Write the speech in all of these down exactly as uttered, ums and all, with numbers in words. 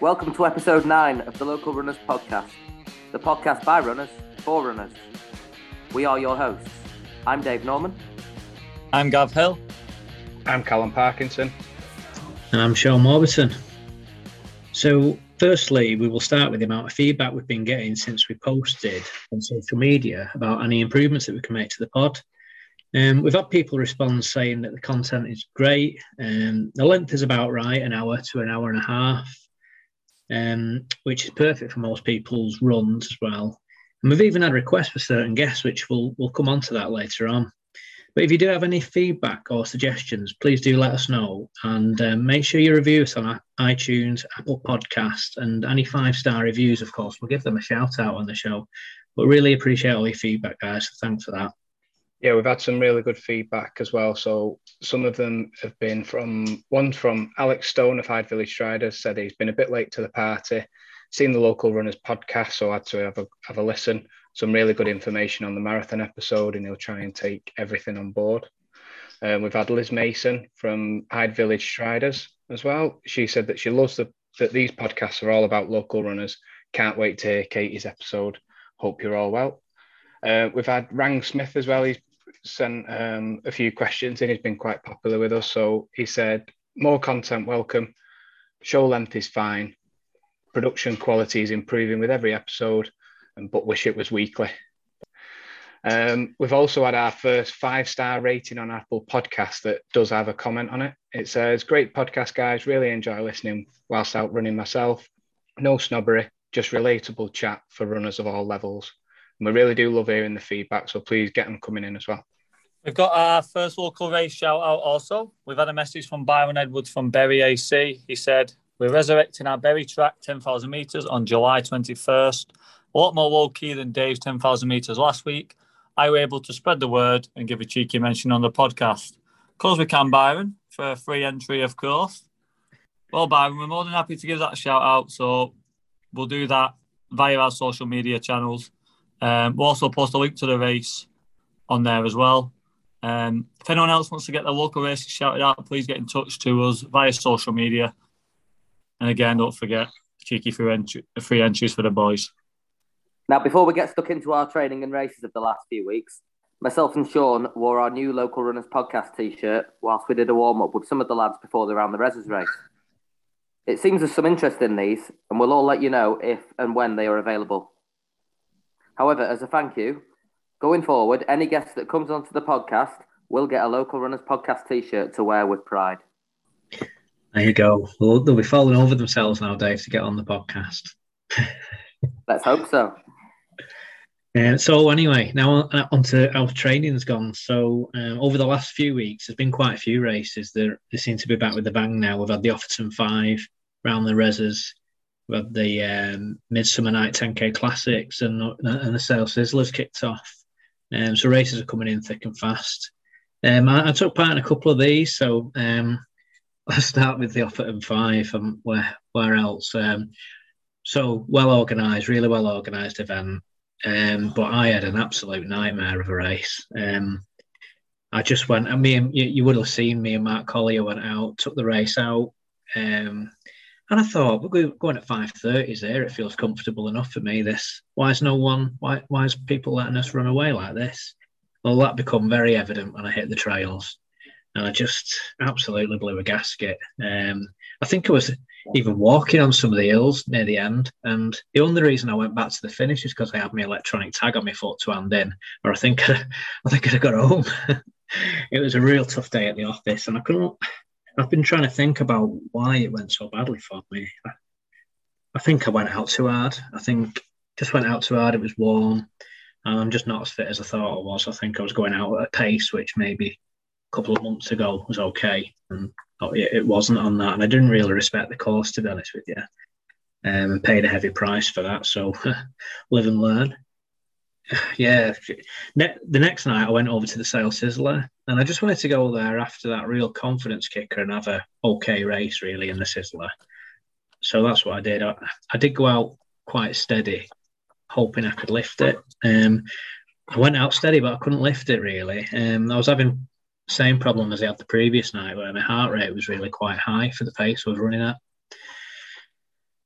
Welcome to episode nine of the Local Runners podcast, the podcast by runners for runners. We are your hosts. I'm Dave Norman. I'm Gav Hill. I'm Callum Parkinson. And I'm Sean Morberton. So, firstly, we will start with the amount of feedback we've been getting since we posted on social media about any improvements that we can make to the pod. Um, we've had people respond saying that the content is great. Um, the length is about right, an hour to an hour and a half. Um, which is perfect for most people's runs as well. And we've even had requests for certain guests, which we'll, we'll come on to that later on. But if you do have any feedback or suggestions, please do let us know. And um, make sure you review us on iTunes, Apple Podcasts, and any five-star reviews, of course. We'll give them a shout-out on the show. But really appreciate all your feedback, guys. So thanks for that. Yeah, we've had some really good feedback as well. So some of them have been from, one from Alex Stone of Hyde Village Striders, said he's been a bit late to the party, seen the Local Runners podcast, so I had to have a, have a listen. Some really good information on the marathon episode, and he'll try and take everything on board. Um, we've had Liz Mason from Hyde Village Striders as well. She said that she loves the, that these podcasts are all about local runners. Can't wait to hear Katie's episode. Hope you're all well. Uh, we've had Rang Smith as well. He's sent um, a few questions and he's been quite popular with us. So he said, more content welcome, show length is fine, production quality is improving with every episode, and but wish it was weekly. Um, we've also had our first five-star rating on Apple Podcast that does have a comment on it. It says, great podcast, guys, really enjoy listening whilst out running myself. No snobbery, just relatable chat for runners of all levels. And we really do love hearing the feedback, so please get them coming in as well. We've got our first local race shout out also. We've had a message from Byron Edwards from Bury A C. He said, we're resurrecting our Bury track ten thousand metres on July twenty-first. A lot more low key than Dave's ten thousand metres last week. I were able to spread the word and give a cheeky mention on the podcast. Of course we can, Byron, for a free entry, of course. Well, Byron, we're more than happy to give that a shout out. So we'll do that via our social media channels. Um, we'll also post a link to the race on there as well. Um, if anyone else wants to get their local races shouted out, please get in touch to us via social media. And again, don't forget, cheeky free, entry, free entries for the boys. Now, before we get stuck into our training and races of the last few weeks, myself and Sean wore our new Local Runners podcast t-shirt whilst we did a warm-up with some of the lads before they ran the Rezzers race. It seems there's some interest in these, and we'll all let you know if and when they are available. However, as a thank you, going forward, any guest that comes onto the podcast will get a Local Runners podcast t-shirt to wear with pride. There you go. Well, they'll be falling over themselves now, Dave, to get on the podcast. Let's hope so. Uh, so anyway, now on, on to how training's gone. So um, over the last few weeks, there's been quite a few races. They're, they seem to be back with the bang now. We've had the Offerton five, round the Rezzers. We had the um, Midsummer Night ten K Classics, and, and the Sale Sizzlers kicked off. Um, so races are coming in thick and fast. Um, I, I took part in a couple of these. So um, let's start with the Offerton five. And where where else? Um, so well organised, really well organised event. Um, but I had an absolute nightmare of a race. Um, I just went, and me and you, you would have seen me and Mark Collier went out, took the race out. Um, And I thought, we're going at five thirties there. It feels comfortable enough for me, this. Why is no one, why, why is people letting us run away like this? Well, that became very evident when I hit the trails. And I just absolutely blew a gasket. Um, I think I was even walking on some of the hills near the end. And the only reason I went back to the finish is because I had my electronic tag on my foot to hand in. Or I think, I think I'd have got home. It was a real tough day at the office. And I couldn't... I've been trying to think about why it went so badly for me. I, I think I went out too hard. I think just went out too hard. It was warm. And I'm just not as fit as I thought I was. I think I was going out at a pace which maybe a couple of months ago was okay. And it wasn't on that. And I didn't really respect the course, to be honest with you. Um, and paid a heavy price for that. So live and learn. Yeah, ne- the next night I went over to the Sale Sizzler, and I just wanted to go there after that real confidence kicker and have a okay race really in the Sizzler. So that's what I did. I, I did go out quite steady, hoping I could lift it. Um, I went out steady, but I couldn't lift it really. Um, I was having the same problem as I had the previous night, where my heart rate was really quite high for the pace I was running at.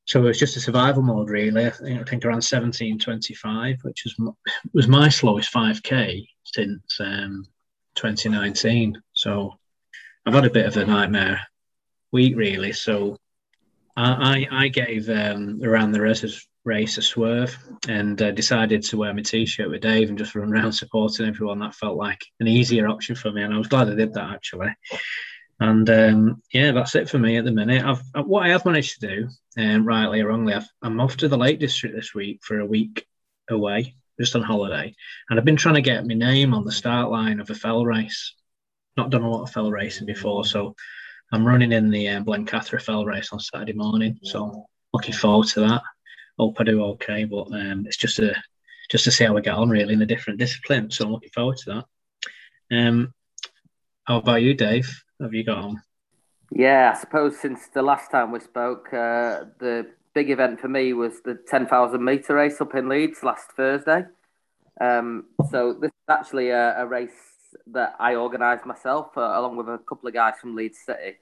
So it was just a survival mode, really. I think, I think around seventeen twenty-five, which was was my slowest five K since um, twenty nineteen. So I've had a bit of a nightmare week, really. So I I, I gave um, around the Rezzers race a swerve and uh, decided to wear my t-shirt with Dave and just run around supporting everyone. That felt like an easier option for me, and I was glad I did that, actually. And um, yeah, that's it for me at the minute. I've what I have managed to do, um, rightly or wrongly, I've, I'm off to the Lake District this week for a week away, just on holiday, and I've been trying to get my name on the start line of a fell race. Not done a lot of fell racing before, so I'm running in the uh, Blencathra fell race on Saturday morning. So looking forward to that. Hope I do okay, but um, it's just a just to see how we get on really in a different discipline. So I'm looking forward to that. Um, how about you, Dave? Have you got on? Yeah, I suppose since the last time we spoke, uh, the big event for me was the ten thousand metre race up in Leeds last Thursday. Um, so this is actually a, a race that I organised myself, uh, along with a couple of guys from Leeds City.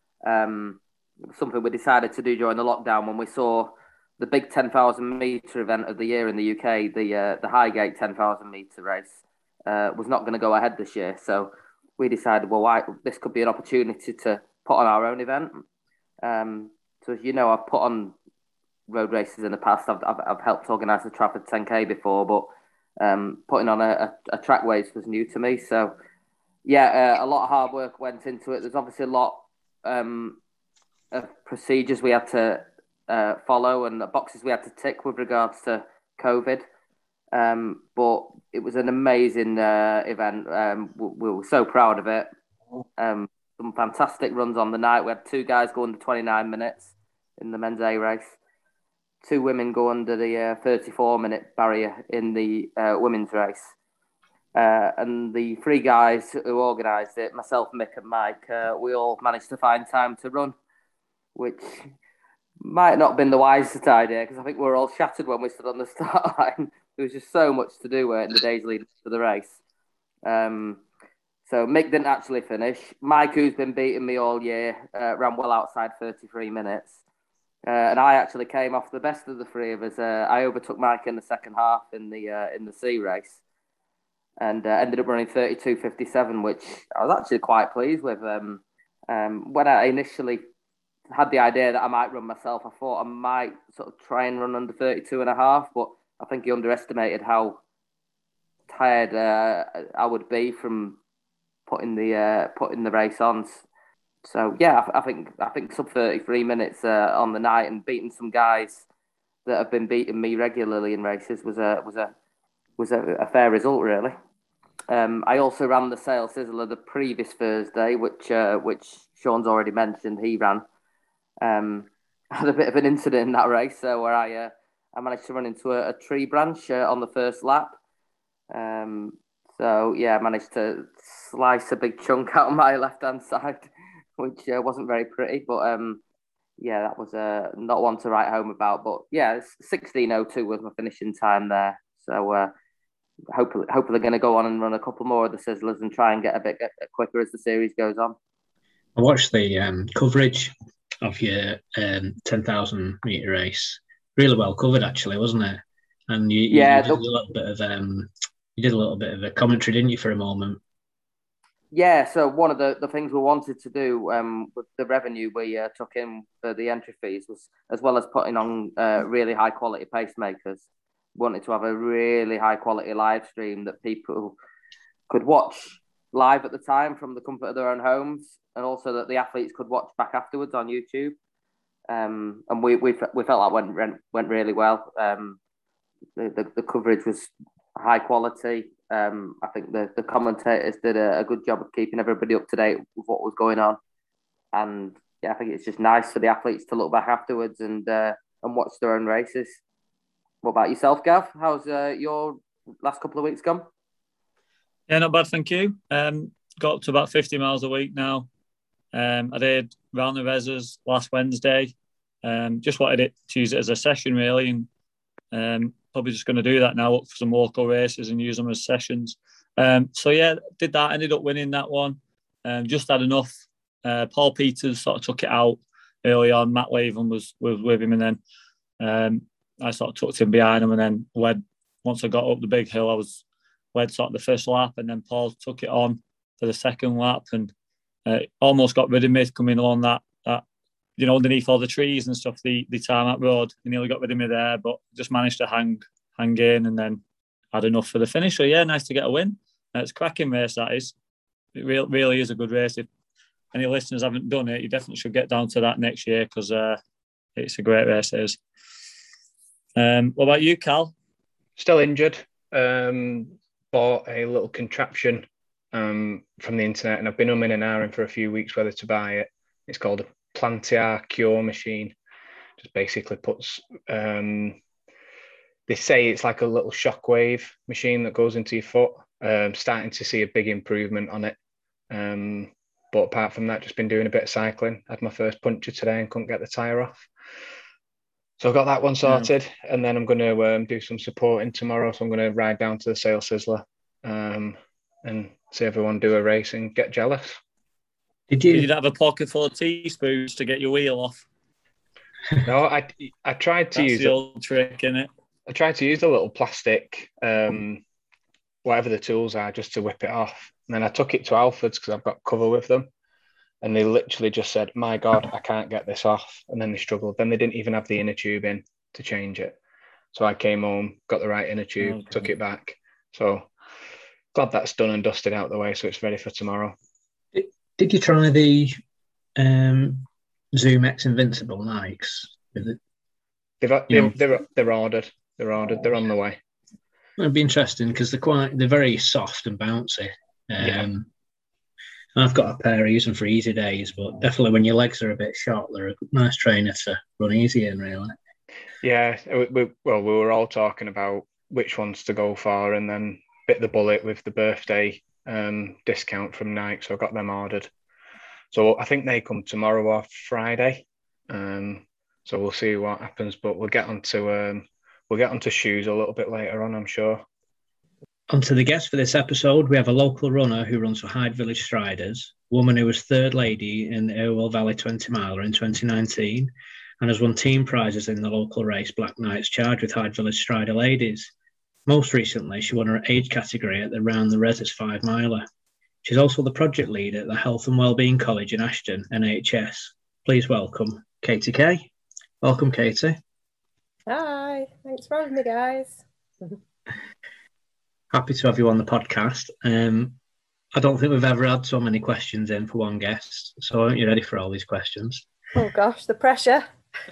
Um, something we decided to do during the lockdown when we saw the big ten thousand metre event of the year in the U K, the uh, the Highgate ten thousand metre race, uh, was not going to go ahead this year. So we decided, well, why, this could be an opportunity to put on our own event. Um, so as you know, I've put on road races in the past. I've I've, I've helped organise the Trafford ten K before, but um, putting on a, a, a track race was new to me. So yeah, uh, a lot of hard work went into it. There's obviously a lot um, of procedures we had to uh, follow and the boxes we had to tick with regards to COVID. Um, but it was an amazing uh, event. Um, we, we were so proud of it. Um, some fantastic runs on the night. We had two guys go under twenty-nine minutes in the men's A race. Two women go under the uh, thirty-four minute barrier in the uh, women's race. Uh, and the three guys who organised it, myself, Mick and Mike, uh, we all managed to find time to run, which might not have been the wisest idea because I think we were all shattered when we stood on the start line. There was just so much to do uh, in the days leading to the race. Um, so Mick didn't actually finish. Mike, who's been beating me all year, uh, ran well outside thirty-three minutes. Uh, and I actually came off the best of the three of us. Uh, I overtook Mike in the second half in the uh, in the C race, and uh, ended up running thirty-two fifty-seven, which I was actually quite pleased with. Um, um, when I initially had the idea that I might run myself, I thought I might sort of try and run under thirty-two and a half, but I think he underestimated how tired uh, I would be from putting the uh, putting the race on. So yeah, I, I think I think sub thirty-three minutes uh, on the night and beating some guys that have been beating me regularly in races was a was a was a, a fair result, really. Um, I also ran the Sale Sizzler the previous Thursday, which uh, which Sean's already mentioned. He ran. Um, I had a bit of an incident in that race, so where I uh, I managed to run into a, a tree branch uh, on the first lap. Um, so yeah, I managed to slice a big chunk out of my left hand side, which uh, wasn't very pretty. But um, yeah, that was uh, not one to write home about. But yeah, sixteen oh two was my finishing time there. So uh, hopefully, hopefully, going to go on and run a couple more of the Sizzlers and try and get a bit quicker as the series goes on. I watched the um, coverage of your um, ten thousand metre race. Really well covered, actually, wasn't it? And you, yeah, you did the... a little bit of um, you did a little bit of a commentary, didn't you, for a moment? Yeah. So one of the, the things we wanted to do um, with the revenue we uh, took in for the entry fees was, as well as putting on uh, really high quality pacemakers, wanted to have a really high quality live stream that people could watch live at the time from the comfort of their own homes, and also that the athletes could watch back afterwards on YouTube. Um, and we we we felt like went went, went really well. Um, the, the the coverage was high quality. Um, I think the, the commentators did a, a good job of keeping everybody up to date with what was going on. And yeah, I think it's just nice for the athletes to look back afterwards and uh, and watch their own races. What about yourself, Gav? How's uh, your last couple of weeks gone? Yeah, not bad, thank you. Um, got up to about fifty miles a week now. Um, I did round the Rezzers last Wednesday. Um, just wanted it to use it as a session, really, and um, probably just going to do that now, look for some local races and use them as sessions. Um, so yeah, did that. Ended up winning that one. Um, just had enough. Uh, Paul Peters sort of took it out early on. Matt Latham was was with him, and then um, I sort of tucked him behind him, and then led. Once I got up the big hill, I was led sort of the first lap, and then Paul took it on for the second lap, and uh, almost got rid of me coming along that that you know underneath all the trees and stuff. The the tarmac road, he nearly got rid of me there, but just managed to hang hang in, and then had enough for the finish. So yeah, nice to get a win. Uh, it's a cracking race, that is. It re- really is a good race. If any listeners haven't done it, you definitely should get down to that next year, because uh, it's a great race, it is. Um, what about you, Cal? Still injured. Um, bought a little contraption um, from the internet, and I've been umming and ahhing for a few weeks whether to buy it. It's called a plantar cure machine. Just basically puts... Um, they say it's like a little shockwave machine that goes into your foot. Um, starting to see a big improvement on it. Um, but apart from that, just been doing a bit of cycling. Had my first puncture today and couldn't get the tyre off. So I got that one sorted, yeah. And then I'm going to um, do some supporting tomorrow. So I'm going to ride down to the Sale Sizzler um, and see everyone do a race and get jealous. Did you? Did you have a pocket full of teaspoons to get your wheel off? No, I I tried to That's use the old trick, isn't it? I tried to use a little plastic, um, whatever the tools are, just to whip it off. And then I took it to Alfred's because I've got cover with them. And they literally just said, my God, I can't get this off. And then they struggled. Then they didn't even have the inner tube in to change it. So I came home, got the right inner tube, okay. Took it back. So glad that's done and dusted out the way. So it's ready for tomorrow. Did, did you try the um, Zoom X Invincible Nikes? They've, they've, they're, they're ordered. They're ordered. They're on the way. It'd be interesting because they're quite, they're very soft and bouncy. Um, yeah. I've got a pair of using for easy days, but definitely when your legs are a bit short, they're a nice trainer to run easy in, really. Yeah, we, we, well, we were all talking about which ones to go for, and then bit the bullet with the birthday um, discount from Nike, so I got them ordered. So I think they come tomorrow or Friday. Um, so we'll see what happens, but we'll get onto um, we'll get onto shoes a little bit later on, I'm sure. On to the guest for this episode, we have a local runner who runs for Hyde Village Striders, a woman who was third lady in the Irwell Valley twenty miler in twenty nineteen and has won team prizes in the local race Black Knights Charge with Hyde Village Strider ladies. Most recently, she won her age category at the Round the Reses five miler. She's also the project lead at the Health and Wellbeing College in Ashton, N H S. Please welcome Katie Kay. Welcome, Katie. Hi, thanks for having me, guys. Happy to have you on the podcast. Um, I don't think we've ever had so many questions in for one guest. So aren't you ready for all these questions? Oh, gosh, the pressure.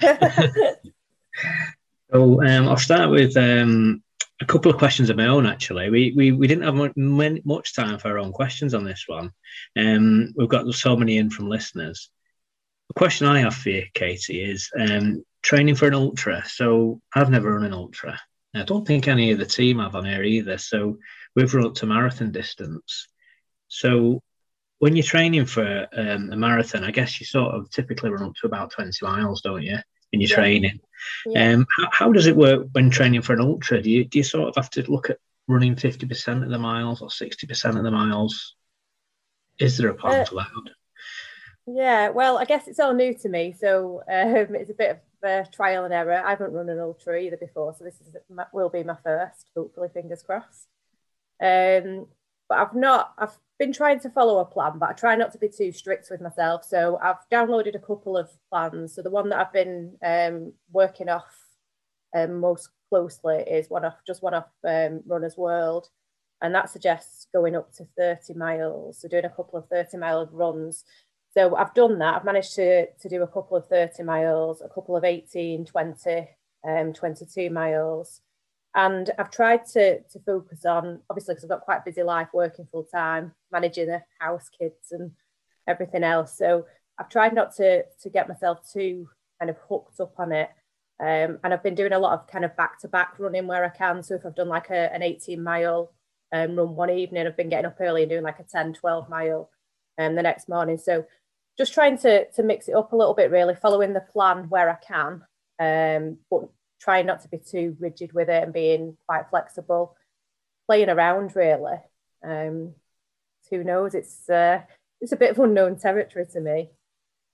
So um, I'll start with um, a couple of questions of my own, actually. We we, we didn't have much, much time for our own questions on this one. Um, we've got so many in from listeners. The question I have for you, Katie, is um, training for an ultra. So I've never run an ultra. I don't think any of the team have on here either. So we've run up to marathon distance. So when you're training for um, a marathon, I guess you sort of typically run up to about twenty miles, don't you, in your yeah. training? Yeah. Um, how, how does it work when training for an ultra? Do you, do you sort of have to look at running fifty percent of the miles or sixty percent of the miles? Is there a plan uh, for that? Yeah, well, I guess it's all new to me. So um, it's a bit of uh, trial and error. I haven't run an ultra either before, so this is will be my first, hopefully, fingers crossed. Um, but I've not, I've been trying to follow a plan, but I try not to be too strict with myself. So I've downloaded a couple of plans. So the one that I've been um, working off um, most closely is one off, just one off um, Runner's World, and that suggests going up to thirty miles. So doing a couple of thirty mile runs. So I've done that. I've managed to, to do a couple of thirty miles, a couple of eighteen, twenty, um, twenty-two miles. And I've tried to, to focus on, obviously, because I've got quite a busy life working full time, managing the house, kids and everything else. So I've tried not to, to get myself too kind of hooked up on it. Um, and I've been doing a lot of kind of back-to-back running where I can. So if I've done like a, an eighteen mile um, run one evening, I've been getting up early and doing like a ten, twelve mile um, the next morning. So just trying to, to mix it up a little bit, really, following the plan where I can, um, but trying not to be too rigid with it and being quite flexible, playing around, really. Um, who knows? It's uh, it's a bit of unknown territory to me.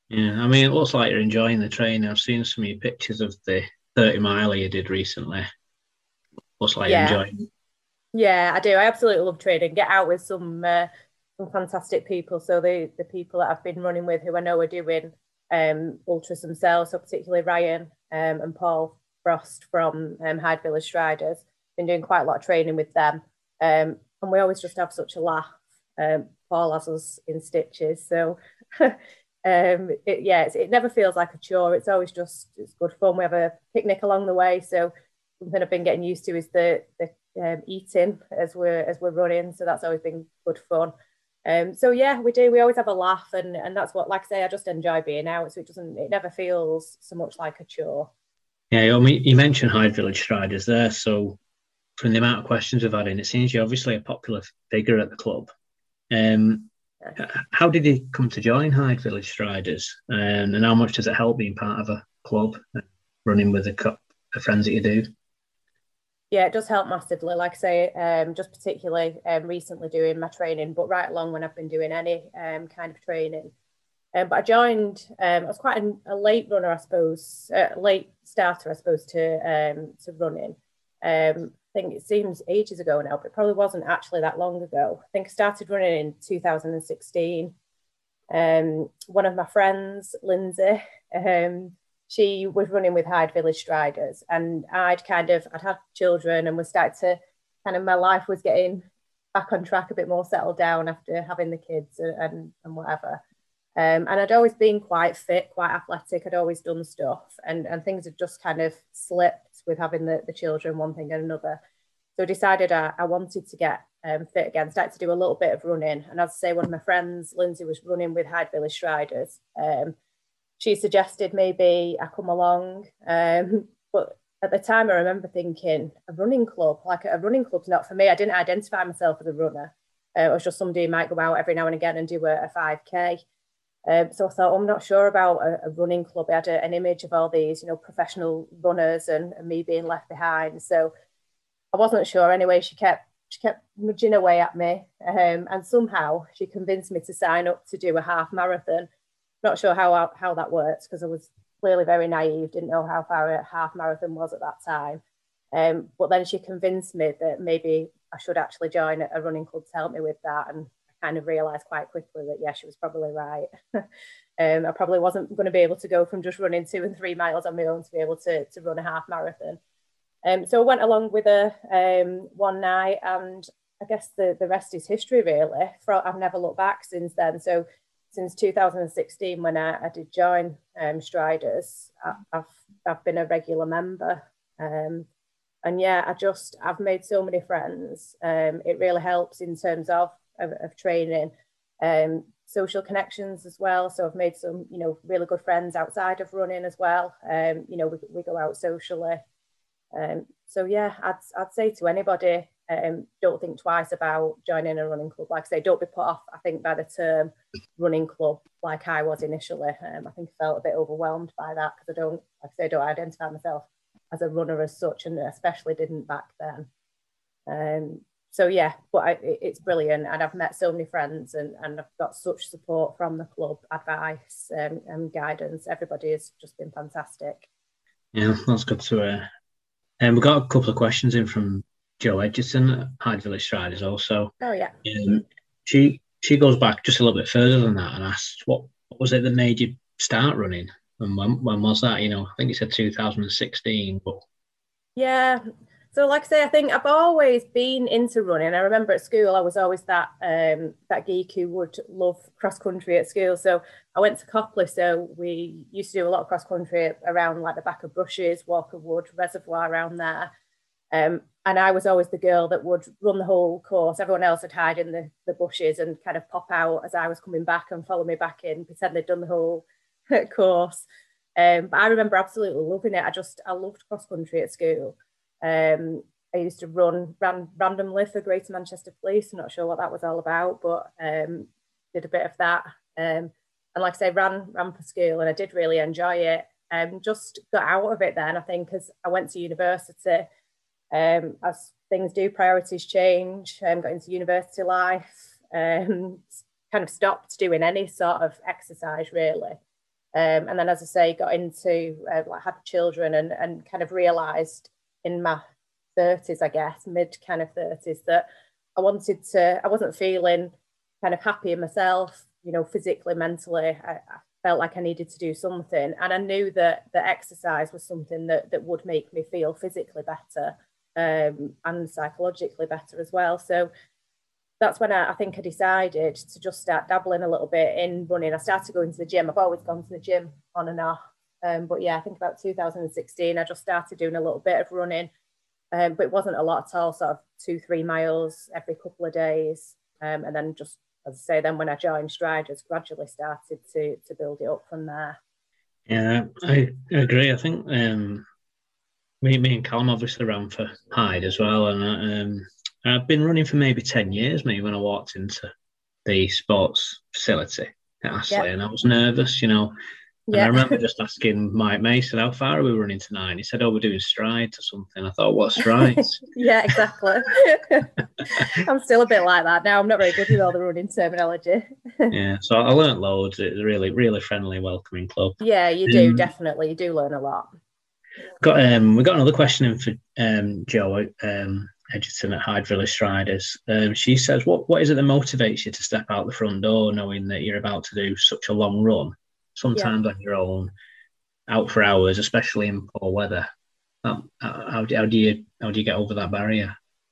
Yeah, I mean, it looks like you're enjoying the training. I've seen some of your pictures of the thirty mile you did recently. Looks like you're Yeah, enjoying it. yeah, I do. I absolutely love training. Get out with some uh, some fantastic people. So the the people that I've been running with, who I know are doing um, ultras themselves, so particularly Ryan um, and Paul Frost from um, Hyde Village Striders, been doing quite a lot of training with them, um, and we always just have such a laugh. Um, Paul has us in stitches, so um, it, yeah, it's, it never feels like a chore. It's always just it's good fun. We have a picnic along the way, so something I've been getting used to is the the um, eating as we're as we're running, so that's always been good fun. Um, so yeah, we do. We always have a laugh, and and that's what, like I say, I just enjoy being out. So it doesn't, it never feels so much like a chore. Yeah, I mean, you mentioned Hyde Village Striders there, so from the amount of questions we've had in, it seems you're obviously a popular figure at the club. Um, Yeah. how did you come to join Hyde Village Striders, um, and how much does it help being part of a club, running with the, co- the friends that you do? Yeah, it does help massively. Like I say, um, just particularly um, recently doing my training, but right along when I've been doing any um, kind of training. Um, but I joined. Um, I was quite a, a late runner, I suppose, a late starter, I suppose, to um, to running. Um, I think it seems ages ago now, but it probably wasn't actually that long ago. I think I started running in two thousand sixteen. Um, one of my friends, Lindsay, um, she was running with Hyde Village Striders, and I'd kind of I'd had children and was starting to kind of my life was getting back on track, a bit more settled down after having the kids and and, and whatever. Um, and I'd always been quite fit, quite athletic. I'd always done stuff, and, and things had just kind of slipped with having the, the children, one thing and another. So I decided I, I wanted to get um, fit again, started to do a little bit of running. And as I say, one of my friends, Lindsay, was running with Hyde Village Striders. Um, she suggested maybe I come along. Um, but at the time, I remember thinking, a running club, like a running club's not for me. I didn't identify myself as a runner. Uh, I was just somebody who might go out every now and again and do a, a five K. Um, so I thought, oh, I'm not sure about a, a running club. I had a, an image of all these, you know, professional runners and, and me being left behind. So I wasn't sure. Anyway, she kept she kept nudging away at me, um, and somehow she convinced me to sign up to do a half marathon. Not sure how how that works because I was clearly very naive, didn't know how far a half marathon was at that time. Um, but then she convinced me that maybe I should actually join a running club to help me with that, and kind of realised quite quickly that, yeah, she was probably right. um, I probably wasn't going to be able to go from just running two and three miles on my own to be able to, to run a half marathon. Um, so I went along with her um, one night, and I guess the, the rest is history, really. For, I've never looked back since then. So since two thousand sixteen, when I, I did join um, Striders, I, I've, I've been a regular member. Um, and yeah, I just, I've made so many friends. Um, it really helps in terms of Of, of training, um, social connections as well. So I've made some, you know, really good friends outside of running as well. Um, you know, we, we go out socially. Um, so yeah, I'd I'd say to anybody, um, don't think twice about joining a running club. Like I say, don't be put off, I think, by the term running club, like I was initially. Um, I think I felt a bit overwhelmed by that because I don't, like I say, I don't identify myself as a runner as such, and especially didn't back then. Um, so yeah, but I, it's brilliant, and I've met so many friends, and, and I've got such support from the club, advice um, and guidance. Everybody has just been fantastic. Yeah, that's good to hear. And um, we've got a couple of questions in from Jo Edgerton at Hyde Village Striders also. Oh yeah. Um, she she goes back just a little bit further than that and asks, what, what was it that made you start running, and when, when was that? You know, I think you said two thousand sixteen, but yeah. So like I say, I think I've always been into running. I remember at school, I was always that um, that geek who would love cross country at school. So I went to Copley, so we used to do a lot of cross country around like the back of Brushes, Walker Wood, Reservoir around there. Um, and I was always the girl that would run the whole course. Everyone else would hide in the, the bushes and kind of pop out as I was coming back and follow me back in, pretend they'd done the whole course. Um, but I remember absolutely loving it. I just, I loved cross country at school. Um, I used to run ran randomly for Greater Manchester Police. I'm not sure what that was all about, but um, did a bit of that. Um, and like I say, ran ran for school, and I did really enjoy it. Um, just got out of it then, I think, as I went to university. Um, as things do, priorities change. Um, got into university life. Um, kind of stopped doing any sort of exercise really. Um, and then, as I say, got into, uh, like had children and, and kind of realised in my thirties, I guess, mid kind of thirties, that I wanted to, I wasn't feeling kind of happy in myself, you know, physically, mentally. I, I felt like I needed to do something. And I knew that that exercise was something that, that would make me feel physically better um, and psychologically better as well. So that's when I, I think I decided to just start dabbling a little bit in running. I started going to the gym. I've always gone to the gym on and off. Um, but yeah, I think about two thousand sixteen, I just started doing a little bit of running. Um, but it wasn't a lot at all, sort of two, three miles every couple of days. Um, and then just, as I say, then when I joined Striders, gradually started to to build it up from there. Yeah, I agree. I think um, me, me and Callum obviously ran for Hyde as well. And um, I've been running for maybe ten years, maybe when I walked into the sports facility at Astley, yep. And I was nervous, you know. And yeah. I remember just asking Mike Mason, how far are we running tonight? And he said, oh, we're doing strides or something. I thought, what strides? Yeah, exactly. I'm still a bit like that now. I'm not very good with all the running terminology. Yeah, so I learned loads. It's a really, really friendly, welcoming club. Yeah, you do, um, definitely. You do learn a lot. Got um, we got another question in for um, Jo um, Edgerton at Hyde Village Striders. Um, she says, what, what is it that motivates you to step out the front door knowing that you're about to do such a long run? Sometimes yeah. on your own, out for hours, especially in poor weather. Um, how, how do you how do you get over that barrier?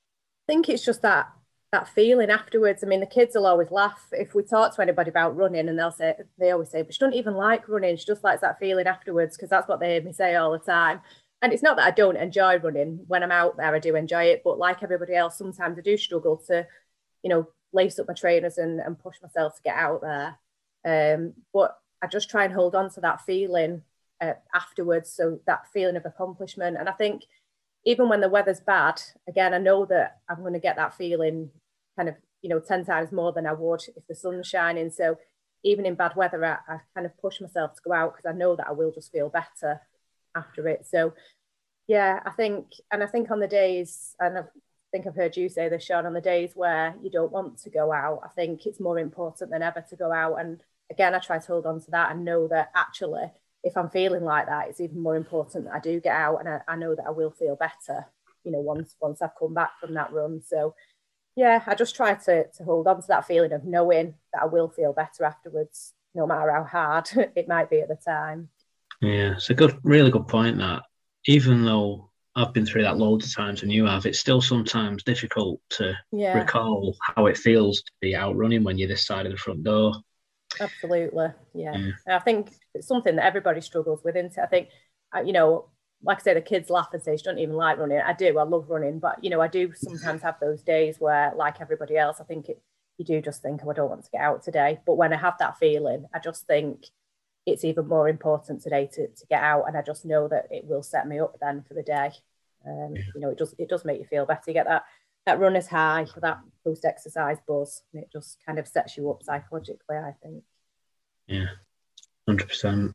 I think it's just that that feeling afterwards. I mean, the kids will always laugh if we talk to anybody about running, and they'll say they always say, "But she doesn't even like running. She just likes that feeling afterwards," because that's what they hear me say all the time. And it's not that I don't enjoy running. When I'm out there, I do enjoy it. But like everybody else, sometimes I do struggle to, you know, lace up my trainers and, and push myself to get out there. Um, but I just try and hold on to that feeling uh, afterwards. So that feeling of accomplishment. And I think even when the weather's bad, again, I know that I'm going to get that feeling kind of, you know, ten times more than I would if the sun's shining. So even in bad weather, I, I kind of push myself to go out because I know that I will just feel better after it. So yeah, I think, and I think on the days, and I think I've heard you say this, Sean, on the days where you don't want to go out, I think it's more important than ever to go out. And again, I try to hold on to that and know that actually, if I'm feeling like that, it's even more important that I do get out, and I, I know that I will feel better, you know, once once I've come back from that run. So yeah, I just try to, to hold on to that feeling of knowing that I will feel better afterwards, no matter how hard it might be at the time. Yeah, it's a good, really good point that even though I've been through that loads of times and you have, it's still sometimes difficult to yeah. recall how it feels to be out running when you're this side of the front door. Absolutely, yeah. Mm. I think it's something that everybody struggles with, isn't it? I think, you know, like I say, the kids laugh and say, she doesn't even like running. I do, I love running, but, you know, I do sometimes have those days where, like everybody else, I think it, you do just think, oh, I don't want to get out today. But when I have that feeling, I just think it's even more important today to, to get out, and I just know that it will set me up then for the day. Um, you know, it does, it does make you feel better. You get that that runner's high, that post-exercise buzz, and it just kind of sets you up psychologically, I think. Yeah, one hundred percent.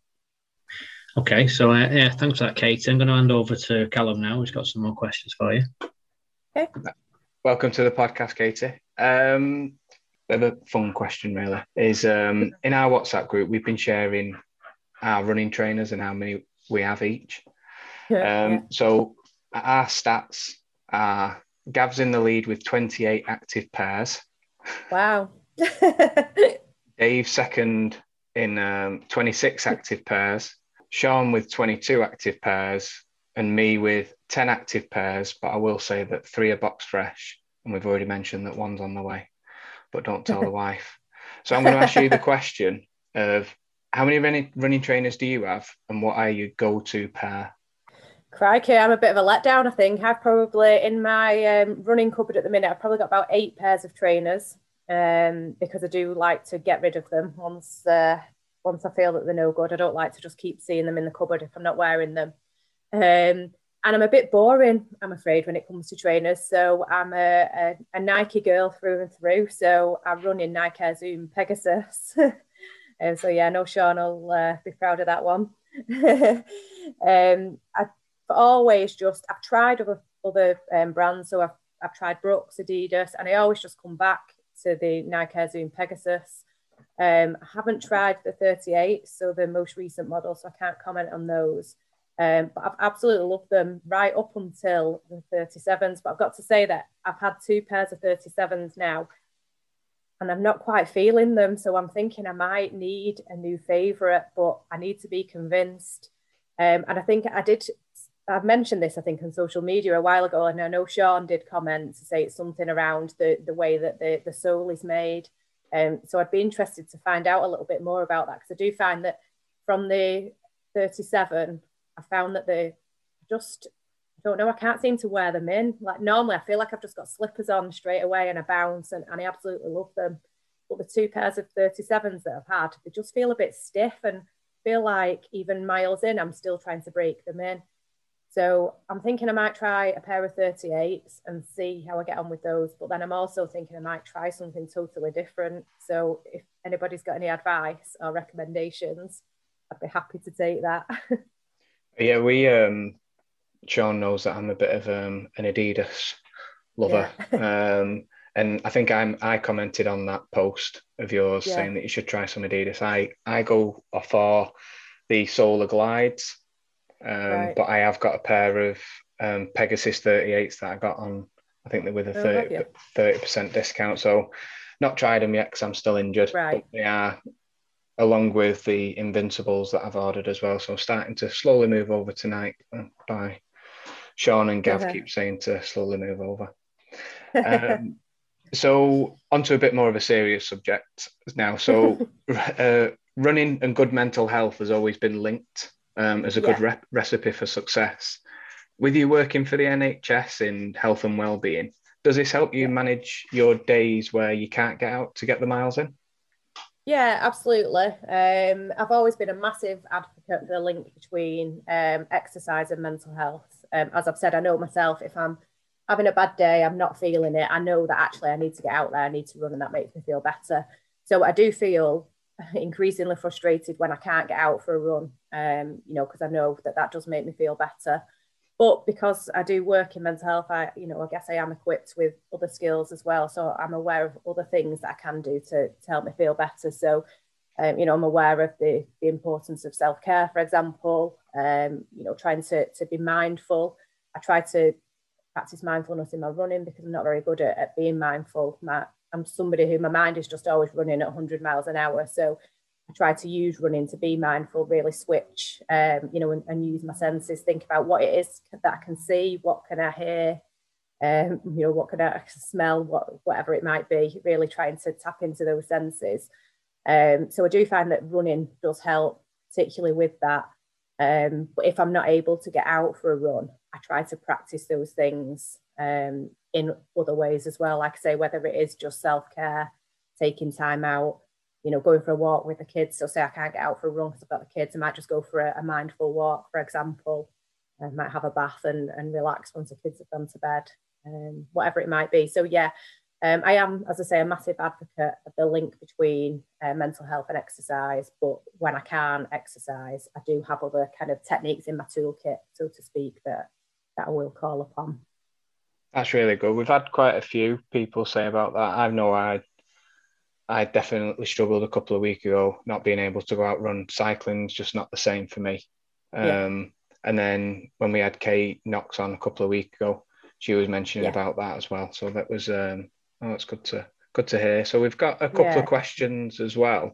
Okay, so uh, yeah, thanks for that, Katie. I'm going to hand over to Callum now. He's got some more questions for you. Okay. Welcome to the podcast, Katie. Um, bit of a fun question, really, is um, in our WhatsApp group, we've been sharing our running trainers and how many we have each. Yeah, um, yeah. So our stats are Gav's in the lead with twenty-eight active pairs. Wow. Dave second in um, twenty-six active pairs. Sean with twenty-two active pairs, and me with ten active pairs. But I will say that three are box fresh, and we've already mentioned that one's on the way. But don't tell the wife. So I'm going to ask you the question of how many running, running trainers do you have, and what are your go-to pair? Crikey, I'm a bit of a letdown, I think. I've probably, in my um, running cupboard at the minute, I've probably got about eight pairs of trainers um, because I do like to get rid of them once uh, once I feel that they're no good. I don't like to just keep seeing them in the cupboard if I'm not wearing them. Um, and I'm a bit boring, I'm afraid, when it comes to trainers. So I'm a, a, a Nike girl through and through. So I run in Nike Air Zoom Pegasus. um, so yeah, I know Sean will uh, be proud of that one. um, I always just, I've tried other, other um, brands. So I've, I've tried Brooks, Adidas, and I always just come back to the Nike Air Zoom Pegasus. Um, I haven't tried the thirty-eight, so the most recent model, so I can't comment on those. Um, but I've absolutely loved them right up until the thirty-sevens. But I've got to say that I've had two pairs of thirty-sevens now, and I'm not quite feeling them. So I'm thinking I might need a new favourite, but I need to be convinced. Um, and I think I did, I've mentioned this, I think, on social media a while ago, and I know Sean did comment to say it's something around the, the way that the, the sole is made. Um, so I'd be interested to find out a little bit more about that, because I do find that from the thirty-seven, I found that they just, I don't know, I can't seem to wear them in. Like normally I feel like I've just got slippers on straight away and a bounce, and, and I absolutely love them. But the two pairs of thirty-sevens that I've had, they just feel a bit stiff and feel like even miles in, I'm still trying to break them in. So I'm thinking I might try a pair of thirty-eights and see how I get on with those. But then I'm also thinking I might try something totally different. So if anybody's got any advice or recommendations, I'd be happy to take that. Yeah, we, um, Sean knows that I'm a bit of um, an Adidas lover. Yeah. um, and I think I'm, I commented on that post of yours yeah. saying that you should try some Adidas. I, I go for the Solar Glides, um, right. but I have got a pair of um, Pegasus thirty-eights that I got on, I think they're with a oh, thirty percent discount. So not tried them yet because I'm still injured. Right. But they are, along with the Invincibles that I've ordered as well. So I'm starting to slowly move over tonight by Sean and Gav uh-huh. keep saying to slowly move over. Um, so onto a bit more of a serious subject now. So uh, running and good mental health has always been linked um, as a yeah. good rep- recipe for success. With you working for the N H S in health and wellbeing, does this help you yeah. manage your days where you can't get out to get the miles in? Yeah, absolutely. Um, I've always been a massive advocate for the link between um, exercise and mental health. Um, as I've said, I know myself, if I'm having a bad day, I'm not feeling it, I know that actually I need to get out there, I need to run, and that makes me feel better. So I do feel increasingly frustrated when I can't get out for a run, um, you know, because I know that that does make me feel better. But because I do work in mental health, I, you know, I guess I am equipped with other skills as well. So I'm aware of other things that I can do to, to help me feel better. So, um, you know, I'm aware of the, the importance of self-care, for example, um, you know, trying to, to be mindful. I try to practice mindfulness in my running because I'm not very good at, at being mindful. My, I'm somebody who my mind is just always running at one hundred miles an hour. So I try to use running to be mindful, really switch, um, you know, and, and use my senses, think about what it is that I can see, what can I hear, um, you know, what can I smell, what, whatever it might be, really trying to tap into those senses. Um, so I do find that running does help, particularly with that. Um, but if I'm not able to get out for a run, I try to practice those things um, in other ways as well. Like I say, whether it is just self-care, taking time out, you know, going for a walk with the kids. So say I can't get out for a run because I've got the kids, I might just go for a, a mindful walk, for example. I might have a bath and, and relax once the kids have gone to bed, um, whatever it might be. So yeah, um, I am, as I say, a massive advocate of the link between uh, mental health and exercise. But when I can exercise, I do have other kind of techniques in my toolkit, so to speak, that, that I will call upon. That's really good. We've had quite a few people say about that. I know I I definitely struggled a couple of weeks ago, not being able to go out run. Cycling's just not the same for me. Um, yeah. And then when we had Kate Knox on a couple of weeks ago, she was mentioning yeah. about that as well. So that was, um, oh, that's good to good to hear. So we've got a couple yeah. of questions as well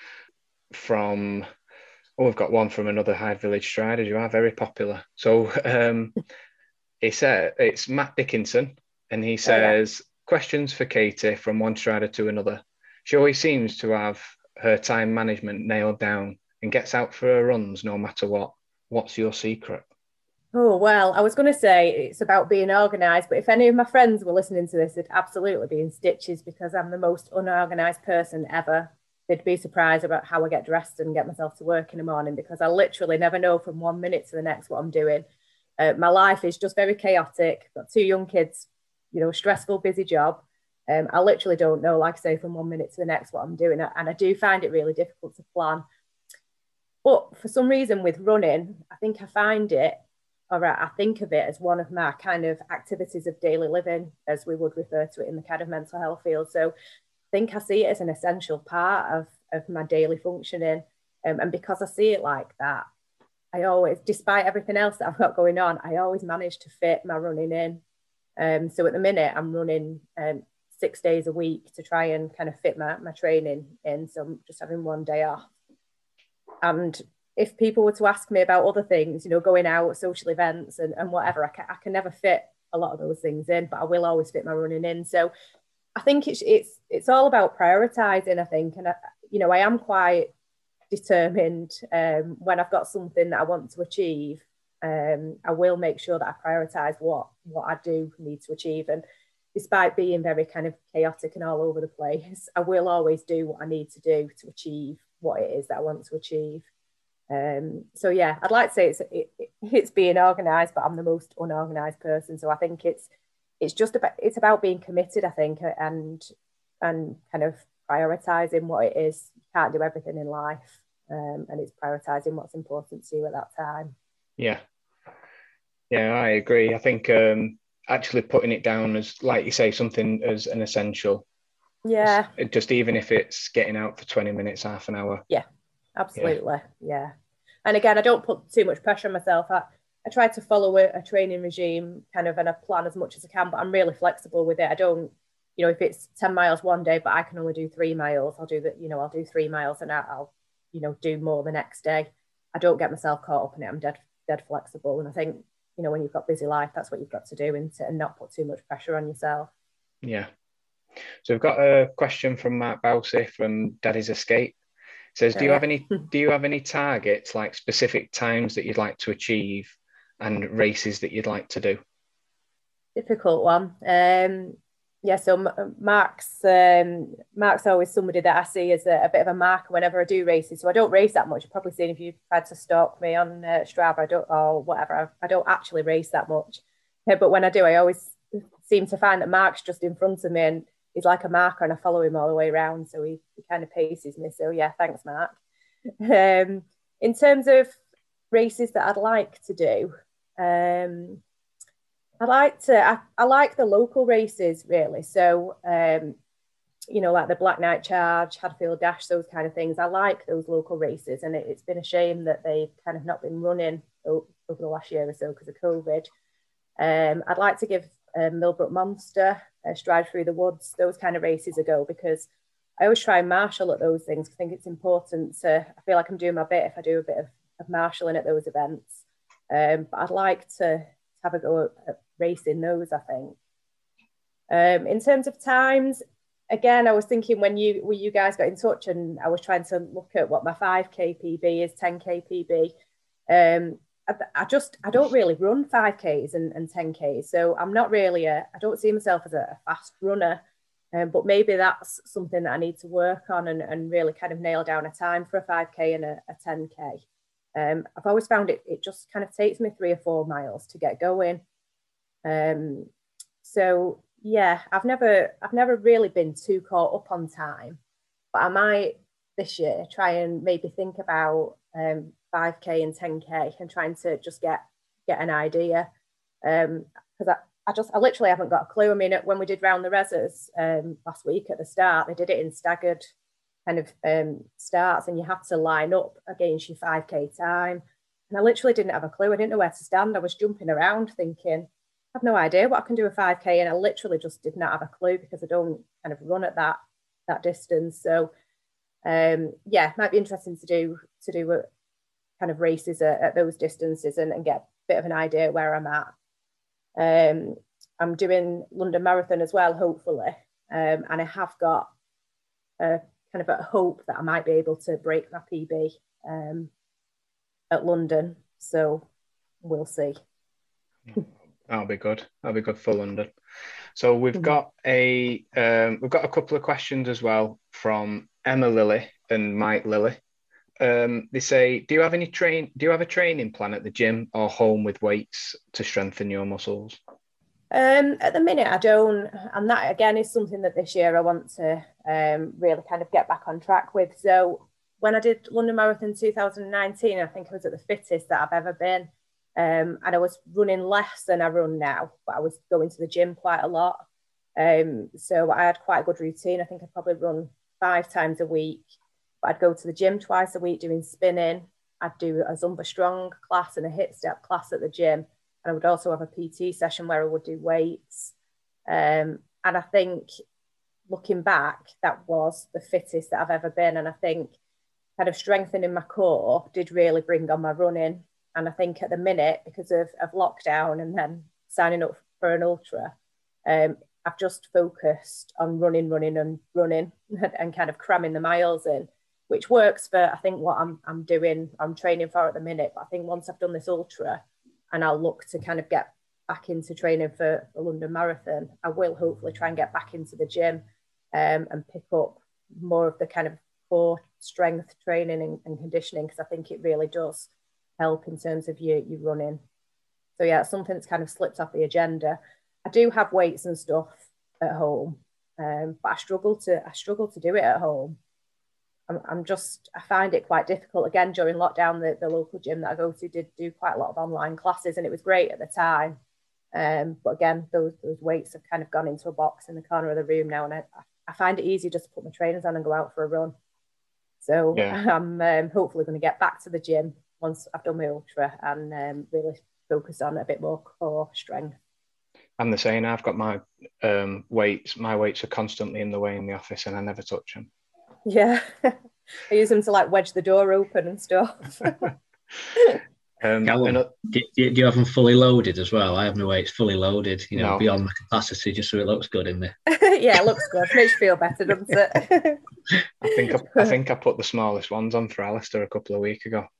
from, oh, we've got one from another Hyde Village Strider. You are very popular. So um, he said, it's Matt Dickinson, and he says, oh, yeah. questions for Katie from one strider to another. She always seems to have her time management nailed down and gets out for her runs no matter what. What's your secret? Oh, well, I was going to say it's about being organised, but if any of my friends were listening to this, they'd absolutely be in stitches because I'm the most unorganised person ever. They'd be surprised about how I get dressed and get myself to work in the morning because I literally never know from one minute to the next what I'm doing. Uh, my life is just very chaotic. Got two young kids, you know, stressful, busy job. Um, I literally don't know, like I say, from one minute to the next what I'm doing. And I do find it really difficult to plan. But for some reason with running, I think I find it, or I think of it as one of my kind of activities of daily living, as we would refer to it in the kind of mental health field. So I think I see it as an essential part of, of my daily functioning. Um, and because I see it like that, I always, despite everything else that I've got going on, I always manage to fit my running in. Um, so at the minute, I'm running um, six days a week to try and kind of fit my, my training in. So I'm just having one day off. And if people were to ask me about other things, you know, going out, social events and, and whatever, I can, I can never fit a lot of those things in, but I will always fit my running in. So I think it's it's it's all about prioritizing, I think. And, I, you know, I am quite determined um, when I've got something that I want to achieve. Um, I will make sure that I prioritize what what I do need to achieve. And despite being very kind of chaotic and all over the place, I will always do what I need to do to achieve what it is that I want to achieve. Um, so yeah, I'd like to say it's it, it's being organised, but I'm the most unorganised person. So I think it's it's just about it's about being committed, I think, and and kind of prioritising what it is. You can't do everything in life, um, and it's prioritising what's important to you at that time. Yeah, yeah, I agree. I think um, actually putting it down as, like you say, something as an essential. Yeah. Just even if it's getting out for twenty minutes, half an hour. Yeah, absolutely. Yeah. yeah. And again, I don't put too much pressure on myself. I, I try to follow a, a training regime kind of and a plan as much as I can, but I'm really flexible with it. I don't, you know, if it's ten miles one day, but I can only do three miles, I'll do that, you know, I'll do three miles and I'll, you know, do more the next day. I don't get myself caught up in it. I'm dead, dead flexible. And I think, you know, when you've got busy life, that's what you've got to do, and, to, and not put too much pressure on yourself. Yeah. So we've got a question from Mark Bowsey from Daddy's Escape. It says, do you have any do you have any targets, like specific times that you'd like to achieve and races that you'd like to do? Difficult one. Um, yeah, so Mark's um, Mark's always somebody that I see as a, a bit of a marker whenever I do races. So I don't race that much. You've probably seen if you've tried to stalk me on uh, Strava, I don't, or whatever. I, I don't actually race that much. Yeah, but when I do, I always seem to find that Mark's just in front of me and he's like a marker, and I follow him all the way around. So he, he kind of paces me. So yeah, thanks, Mark. Um, in terms of races that I'd like to do, um, I like to, I, I like the local races really. So, um, you know, like the Black Knight Charge, Hadfield Dash, those kind of things. I like those local races, and it, it's been a shame that they've kind of not been running over the last year or so because of COVID. Um, I'd like to give um, Millbrook Monster, uh, Stride Through the Woods, those kind of races a go, because I always try and marshal at those things. I think it's important to, I feel like I'm doing my bit if I do a bit of, of marshalling at those events. Um, but I'd like to have a go at, at racing those, I think. Um, in terms of times, again, I was thinking when you when you guys got in touch and I was trying to look at what my five K P B is, ten K P B. Um, I, I just, I don't really run five Ks and, and ten Ks. So I'm not really a, I don't see myself as a, a fast runner. Um, but maybe that's something that I need to work on and, and really kind of nail down a time for a five K and a, a ten K. Um, I've always found it, it just kind of takes me three or four miles to get going. Um, so yeah, I've never, I've never really been too caught up on time, but I might this year try and maybe think about um, five K and ten K and trying to just get, get an idea. Um, because I, I just, I literally haven't got a clue. I mean, when we did Round the Reses um, last week at the start, they did it in staggered kind of um, starts, and you had to line up against your five K time. And I literally didn't have a clue. I didn't know where to stand. I was jumping around thinking, I have no idea what I can do a five K. And I literally just did not have a clue because I don't kind of run at that, that distance. So um, yeah, might be interesting to do, to do a, kind of races at, at those distances and, and get a bit of an idea where I'm at. Um, I'm doing London Marathon as well, hopefully. Um, and I have got a kind of a hope that I might be able to break my P B um, at London. So we'll see. That'll be good. That'll be good for London. So we've mm-hmm. got a um, we've got a couple of questions as well from Emma Lilly and Mike Lilly. Um, they say, do you have any train? Do you have a training plan at the gym or home with weights to strengthen your muscles? Um, at the minute, I don't, and that again is something that this year I want to um, really kind of get back on track with. So when I did London Marathon two thousand nineteen, I think I was at the fittest that I've ever been, um, and I was running less than I run now, but I was going to the gym quite a lot. Um, so I had quite a good routine. I think I probably run five times a week. But I'd go to the gym twice a week doing spinning. I'd do a Zumba Strong class and a hip step class at the gym. And I would also have a P T session where I would do weights. Um, and I think looking back, that was the fittest that I've ever been. And I think kind of strengthening my core did really bring on my running. And I think at the minute, because of, of lockdown and then signing up for an ultra, um, I've just focused on running, running and running and kind of cramming the miles in, which works for, I think, what I'm I'm doing, I'm training for at the minute. But I think once I've done this ultra and I'll look to kind of get back into training for the London Marathon, I will hopefully try and get back into the gym um, and pick up more of the kind of core strength training and, and conditioning, because I think it really does help in terms of your, your running. So yeah, it's something that's kind of slipped off the agenda. I do have weights and stuff at home, um, but I struggle to I struggle to do it at home. I'm, I'm just, I find it quite difficult. Again, during lockdown, the, the local gym that I go to did do quite a lot of online classes, and it was great at the time. Um, but again, those those weights have kind of gone into a box in the corner of the room now, and I, I find it easy just to put my trainers on and go out for a run. So yeah. I'm um, hopefully going to get back to the gym once I've done my ultra and um, really focus on a bit more core strength. I'm the same. I've got my um, weights. My weights are constantly in the way in the office, and I never touch them. Yeah, I use them to like wedge the door open and stuff. um, Callum, and, do, do you have them fully loaded as well? I have my weights fully loaded, you know, no. beyond my capacity, just so it looks good in there. Yeah, it looks good. Makes you feel better, doesn't it? I think I, I think I put the smallest ones on for Alistair a couple of weeks ago.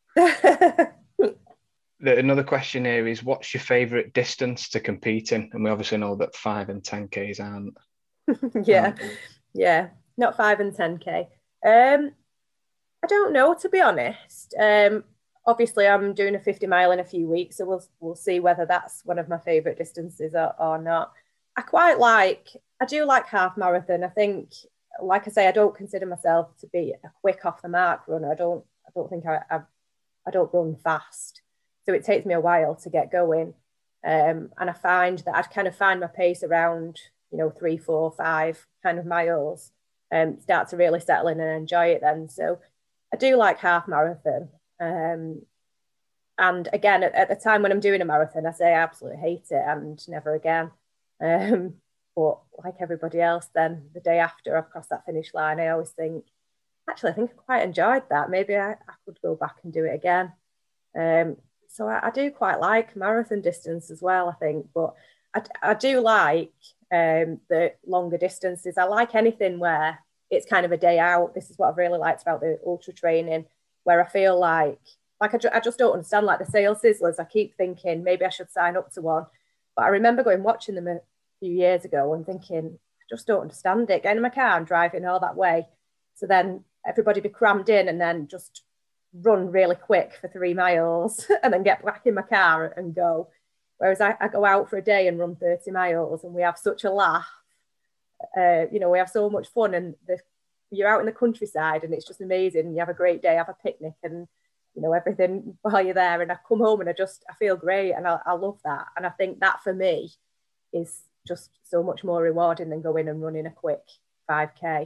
The, another question here is, what's your favourite distance to compete in? And we obviously know that five and ten Ks aren't. yeah, aren't. yeah, not five and ten K. Um, I don't know, to be honest. Um, obviously, I'm doing a fifty mile in a few weeks, so we'll we'll see whether that's one of my favourite distances or, or not. I quite like, I do like half marathon. I think, like I say, I don't consider myself to be a quick off the mark runner. I don't, I don't think I, I, I don't run fast. So it takes me a while to get going. Um, and I find that I'd kind of find my pace around, you know, three, four, five kind of miles, and um, start to really settle in and enjoy it then. So I do like half marathon. Um, and again, at, at the time when I'm doing a marathon, I say I absolutely hate it and never again. Um, but like everybody else, then the day after I've crossed that finish line, I always think, actually, I think I quite enjoyed that. Maybe I, I could go back and do it again. Um, So I, I do quite like marathon distance as well, I think. But I, I do like um, the longer distances. I like anything where it's kind of a day out. This is what I've really liked about the ultra training, where I feel like, like I, ju- I just don't understand, like the Sail Sizzlers. I keep thinking maybe I should sign up to one. But I remember going watching them a few years ago and thinking, I just don't understand it. Getting in my car and driving all that way. So then everybody be crammed in and then just run really quick for three miles and then get back in my car and go. Whereas I, I go out for a day and run thirty miles and we have such a laugh. Uh, you know, we have so much fun, and the, you're out in the countryside and it's just amazing. You have a great day, have a picnic and, you know, everything while you're there. And I come home and I just, I feel great, and I, I love that. And I think that for me is just so much more rewarding than going and running a quick five K.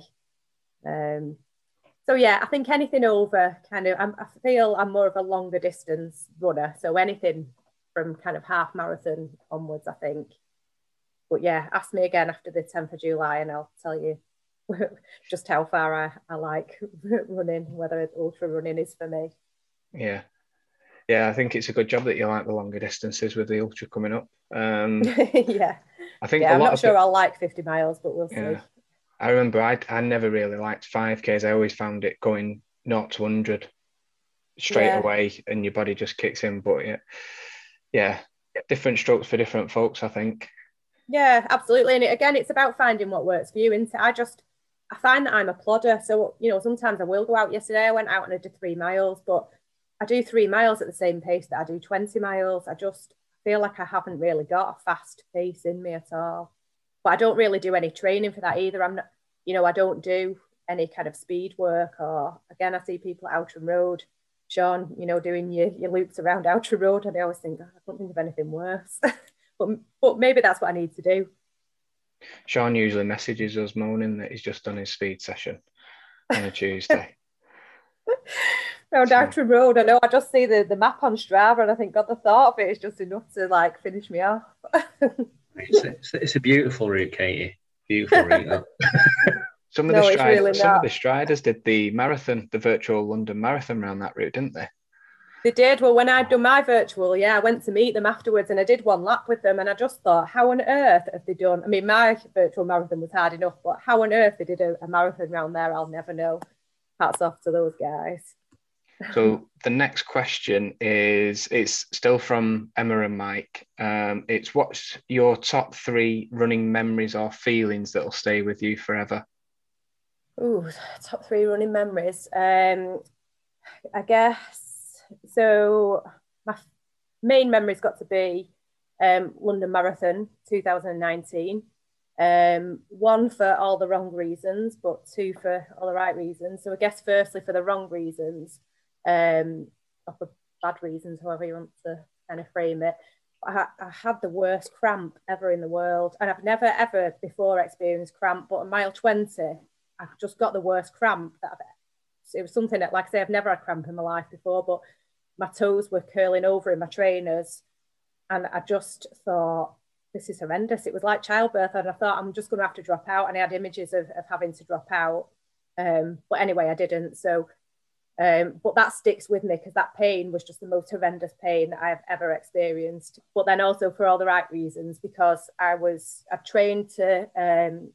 Um, So yeah, I think anything over kind of, I'm, I feel I'm more of a longer distance runner. So anything from kind of half marathon onwards, I think. But yeah, ask me again after the tenth of July and I'll tell you just how far I, I like running, whether ultra running is for me. Yeah. Yeah, I think it's a good job that you like the longer distances with the ultra coming up. Um, yeah. I think yeah, a I'm lot not of sure it, I'll like fifty miles, but we'll yeah. see. I remember I I never really liked five Ks. I always found it going zero to one hundred straight Yeah. away and your body just kicks in. But yeah, yeah, different strokes for different folks, I think. Yeah, absolutely. And it, again, it's about finding what works for you. And I just, I find that I'm a plodder. So, you know, sometimes I will go out. Yesterday I went out and I did three miles, but I do three miles at the same pace that I do twenty miles. I just feel like I haven't really got a fast pace in me at all. But I don't really do any training for that either. I'm not, you know, I don't do any kind of speed work, or again, I see people at Outram Road, Sean, you know, doing your, your loops around Outram Road, and I always think, oh, I don't think of anything worse. but, but maybe that's what I need to do. Sean usually messages us moaning that he's just done his speed session on a Tuesday. Round Outram Road. I know. I just see the, the map on Strava, and I think, God, the thought of it is just enough to like finish me off. It's a, it's, a, it's a beautiful route, Katie. Beautiful route. Some of No, the it's striders, really some of not. the striders did the marathon, the virtual London Marathon around that route, didn't they? They did. Well, when I'd done my virtual, yeah, I went to meet them afterwards, and I did one lap with them, and I just thought, how on earth have they done? I mean, my virtual marathon was hard enough, but how on earth they did a, a marathon around there, I'll never know. Hats off to those guys. So the next question is, it's still from Emma and Mike. Um, it's what's your top three running memories or feelings that'll stay with you forever? Ooh, top three running memories. Um, I guess, so my main memory's got to be um, London Marathon two thousand nineteen. Um, one for all the wrong reasons, but two for all the right reasons. So I guess firstly for the wrong reasons, um, or for bad reasons, however you want to kind of frame it. I, I had the worst cramp ever in the world, and I've never ever before experienced cramp, but at mile twenty, I've just got the worst cramp that I've. It was something that, like I say, I've never had cramp in my life before, but my toes were curling over in my trainers, and I just thought, this is horrendous. It was like childbirth, and I thought, I'm just going to have to drop out, and I had images of, of having to drop out. Um, but anyway, I didn't. So, um, but that sticks with me because that pain was just the most horrendous pain that I've ever experienced. But then also for all the right reasons, because I was, I trained to um,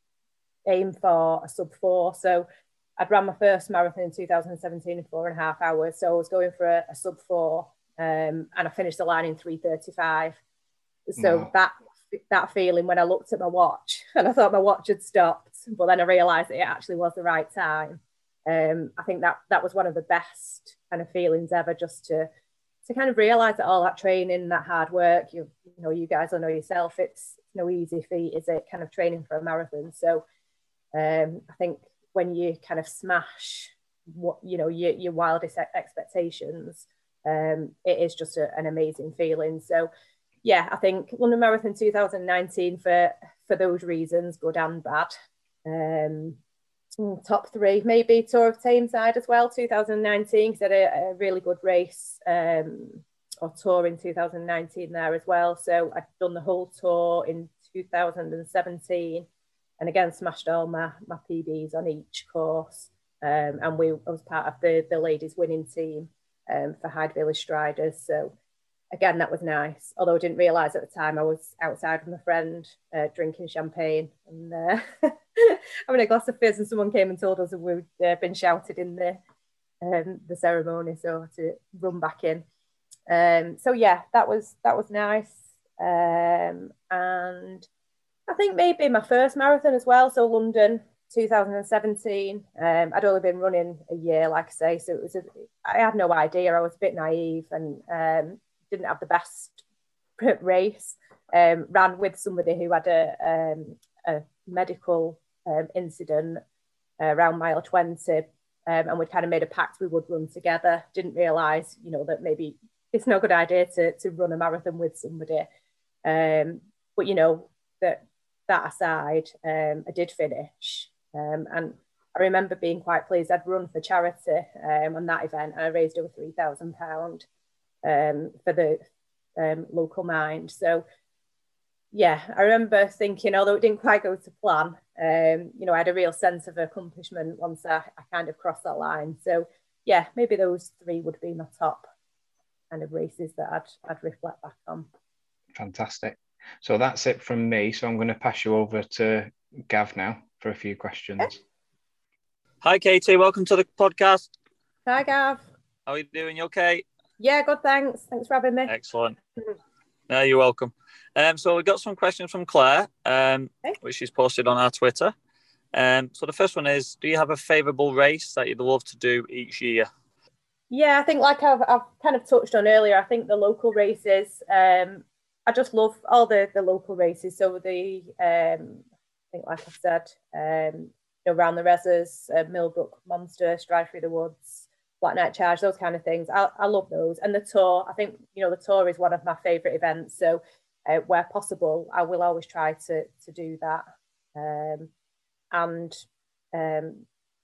aim for a sub four. So I'd ran my first marathon in two thousand seventeen in four and a half hours. So I was going for a, a sub four, um, and I finished the line in three thirty-five. So Wow. that that feeling when I looked at my watch and I thought my watch had stopped, but then I realised that it actually was the right time. Um, I think that that was one of the best kind of feelings ever, just to to kind of realise that all that training, that hard work, you you know, you guys will know yourself, it's no easy feat, is it? Kind of training for a marathon. So um, I think when you kind of smash what you know your, your wildest expectations, um, it is just a, an amazing feeling. So yeah, I think London Marathon two thousand nineteen for for those reasons, good and bad. Um, top three, maybe Tour of Tameside as well, two thousand nineteen, because I had a, a really good race um, or tour in two thousand nineteen there as well. So I've done the whole tour in two thousand seventeen, and again smashed all my my P Bs on each course. Um, and we I was part of the the ladies winning team um, for Hyde Village Striders. So again, that was nice. Although I didn't realise at the time I was outside with a friend uh, drinking champagne and uh, having a glass of fizz, and someone came and told us that we'd uh, been shouted in the um, the ceremony, so I had to run back in. Um, so yeah, that was that was nice. Um, and I think maybe my first marathon as well. So London, two thousand seventeen. Um, I'd only been running a year, like I say, so it was. A, I had no idea. I was a bit naive and. Um, didn't have the best race, um, ran with somebody who had a, um, a medical um, incident uh, around mile twenty, um, and we'd kind of made a pact we would run together. Didn't realise, you know, that maybe it's not a good idea to, to run a marathon with somebody. Um, but, you know, that that aside, um, I did finish. Um, and I remember being quite pleased. I'd run for charity um, on that event, and I raised over three thousand pounds. Um, for the um, local mind. So yeah, I remember thinking, although it didn't quite go to plan, um, you know, I had a real sense of accomplishment once I, I kind of crossed that line. So yeah, maybe those three would be my top kind of races that I'd, I'd reflect back on. Fantastic. So that's it from me. So I'm going to pass you over to Gav now for a few questions. Okay. Hi, Katie. Welcome to the podcast. Hi, Gav. How are you doing? You okay? Yeah, good, thanks. Thanks for having me. Excellent. No, you're welcome. Um, so we got some questions from Claire, um, okay. which she's posted on our Twitter. Um, so the first one is, do you have a favourable race that you'd love to do each year? Yeah, I think like I've, I've kind of touched on earlier, I think the local races, um, I just love all the, the local races. So the, um, I think like I've said, um, you know, around the Reses, uh, Millbrook Monster, Stride Through the Woods, Black Knight Charge, those kind of things. I, I love those. And the Tour, I think, you know, the Tour is one of my favourite events. So uh, where possible, I will always try to to do that. Um, and um,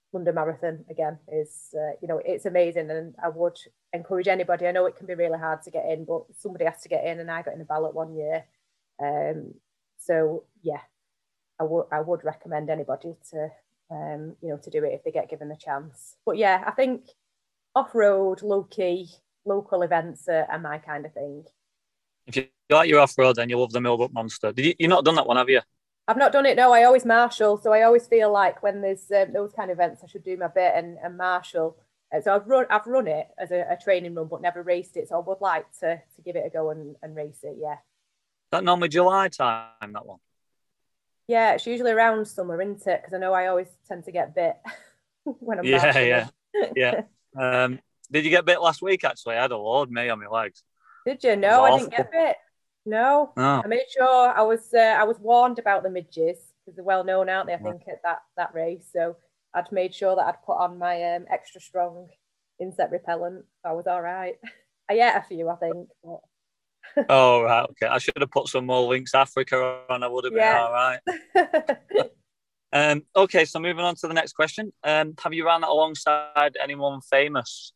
London Marathon again is, uh, you know, it's amazing, and I would encourage anybody. I know it can be really hard to get in, but somebody has to get in, and I got in the ballot one year. Um, so yeah, I would I would recommend anybody to, um, you know, to do it if they get given the chance. But yeah, I think off-road, low-key, local events are, are my kind of thing. If you like your off-road, then you love the Millbrook Monster. Did you, you've not done that one, have you? I've not done it, no. I always marshal, so I always feel like when there's um, those kind of events, I should do my bit and, and marshal. Uh, so I've run I've run it as a, a training run, but never raced it. So I would like to to give it a go and, and race it, yeah. Is that normally July time, that one? Yeah, it's usually around summer, isn't it? Because I know I always tend to get bit when I'm yeah, marshalling. yeah, yeah. Um, did you get bit last week, actually? I had a load, me, on my legs. Did you? No, I didn't get bit. No, oh. I made sure I was uh, I was warned about the midges because they're well known, aren't they? I think at that that race. So I'd made sure that I'd put on my um, extra strong insect repellent. So I was all right. I ate a few, I think. But... oh right, okay. I should have put some more Lynx Africa on. I would have been yeah. all right. um, okay, so moving on to the next question. Um, have you ran that alongside anyone famous?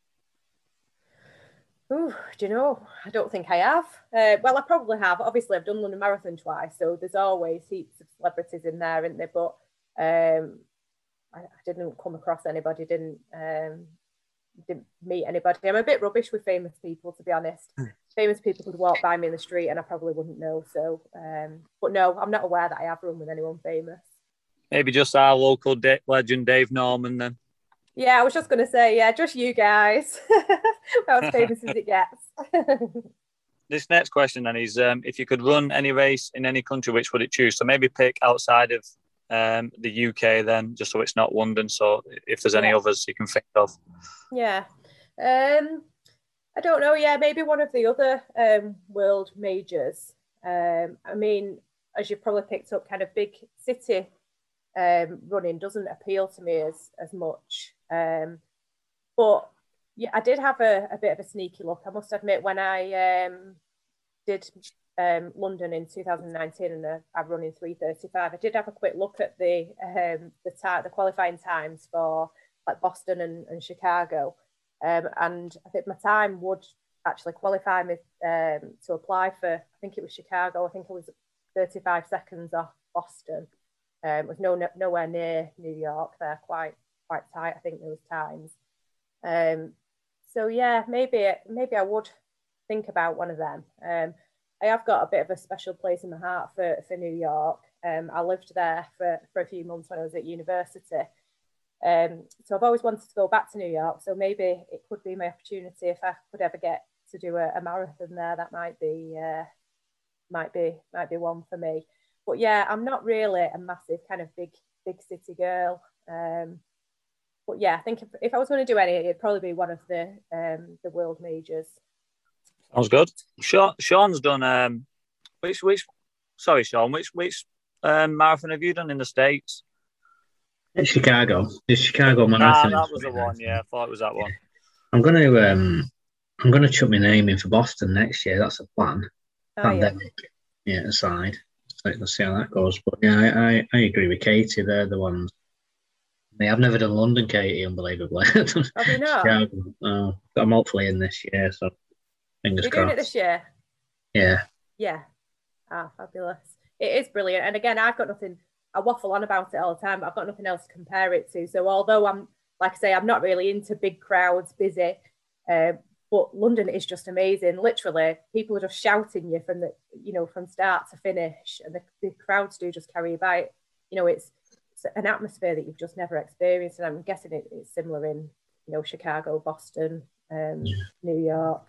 Ooh, do you know? I don't think I have. Uh, well, I probably have. Obviously, I've done London Marathon twice, so there's always heaps of celebrities in there, isn't there? But um, I, I didn't come across anybody, didn't um, didn't meet anybody. I'm a bit rubbish with famous people, to be honest. Famous people could walk by me in the street and I probably wouldn't know. So, um, but no, I'm not aware that I have run with anyone famous. Maybe just our local de- legend, Dave Norman, then. Yeah, I was just going to say, yeah, just you guys. About as famous as it gets. This next question then is, um, if you could run any race in any country, which would it choose? So maybe pick outside of um, the U K then, just so it's not London. So if there's any yeah. others you can think of. Yeah. Um, I don't know. Yeah, maybe one of the other um, world majors. Um, I mean, as you've probably picked up, kind of big city um, running doesn't appeal to me as, as much. Um, but yeah, I did have a, a bit of a sneaky look, I must admit, when I um, did um, London in two thousand nineteen and uh, I run in three thirty-five. I did have a quick look at the um, the, ta- the qualifying times for like Boston and, and Chicago. Um, and I think my time would actually qualify me um, to apply for, I think it was Chicago. I think it was thirty-five seconds off Boston. Um, it was no, no, nowhere near New York. They're quite quite tight, I think, those times. Um, so yeah, maybe maybe I would think about one of them. Um, I have got a bit of a special place in my heart for, for New York. Um, I lived there for, for a few months when I was at university. Um, so I've always wanted to go back to New York. So maybe it could be my opportunity if I could ever get to do a, a marathon there. That might be uh, might be might be one for me. But yeah, I'm not really a massive kind of big big city girl. Um, but yeah, I think if, if I was going to do any, it'd probably be one of the um, the world majors. Sounds good. Sean, Sean's done um, which which sorry Sean, which which um, marathon have you done in the States? It's Chicago. It's Chicago Marathon. Ah, that was the one. Yeah, I thought it was that one. I'm gonna um, I'm gonna chuck my name in for Boston next year. That's a plan. Oh, Pandemic, yeah. yeah, aside. So let's see how that goes. But yeah, I, I, I agree with Katie. They're the ones. I mean, I've never done London, Katie. Unbelievably. Have you not? Chicago. Oh, I'm hopefully in this year. So fingers You're crossed. doing it this year? Yeah. Yeah. Ah, fabulous. It is brilliant. And again, I've got nothing. I waffle on about it all the time, but I've got nothing else to compare it to. So although I'm, like I say, I'm not really into big crowds, busy, uh, but London is just amazing. Literally, people are just shouting you from the, you know, from start to finish, and the, the crowds do just carry you by. You know, it's, it's an atmosphere that you've just never experienced, and I'm guessing it, it's similar in, you know, Chicago, Boston, um, yeah. New York.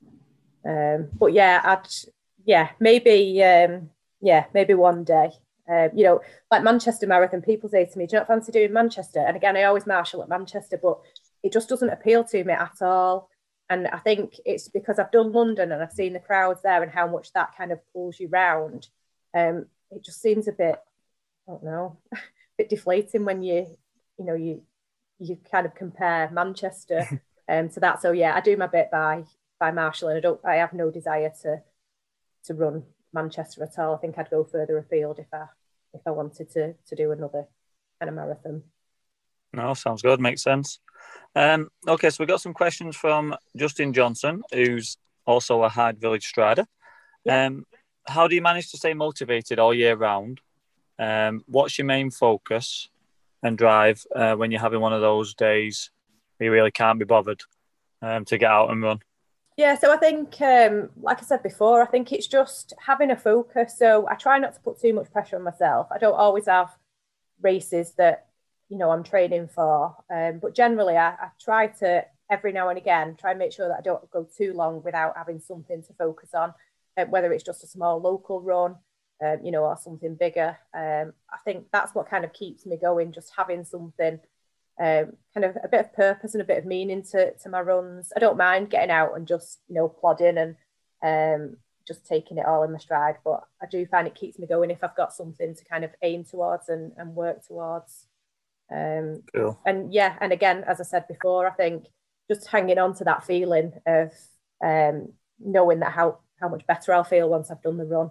Um, but yeah, I'd, yeah, maybe, um, yeah, maybe one day. Uh, you know, like Manchester Marathon, people say to me, do you not fancy doing Manchester? And again, I always marshal at Manchester, but it just doesn't appeal to me at all. And I think it's because I've done London and I've seen the crowds there and how much that kind of pulls you round. Um, it just seems a bit, I don't know, a bit deflating when you, you know, you you kind of compare Manchester um, to that. So yeah, I do my bit by by marshalling. I don't, I have no desire to to run Manchester at all. I think I'd go further afield if I if I wanted to to do another kind of marathon. No, sounds good. Makes sense. Um, okay, so we've got some questions from Justin Johnson, who's also a Hyde Village strider. Yeah. Um, how do you manage to stay motivated all year round? Um, what's your main focus and drive uh, when you're having one of those days where you really can't be bothered um, to get out and run? Yeah, so I think, um, like I said before, I think it's just having a focus. So I try not to put too much pressure on myself. I don't always have races that, you know, I'm training for. Um, but generally, I, I try to, every now and again, try and make sure that I don't go too long without having something to focus on, uh, whether it's just a small local run, um, you know, or something bigger. Um, I think that's what kind of keeps me going, just having something, um, kind of a bit of purpose and a bit of meaning to, to my runs. I don't mind getting out and just, you know, plodding and um, just taking it all in my stride. But I do find it keeps me going if I've got something to kind of aim towards and, and work towards. Um, Cool. And yeah, and again, as I said before, I think just hanging on to that feeling of um, knowing that how, how much better I'll feel once I've done the run.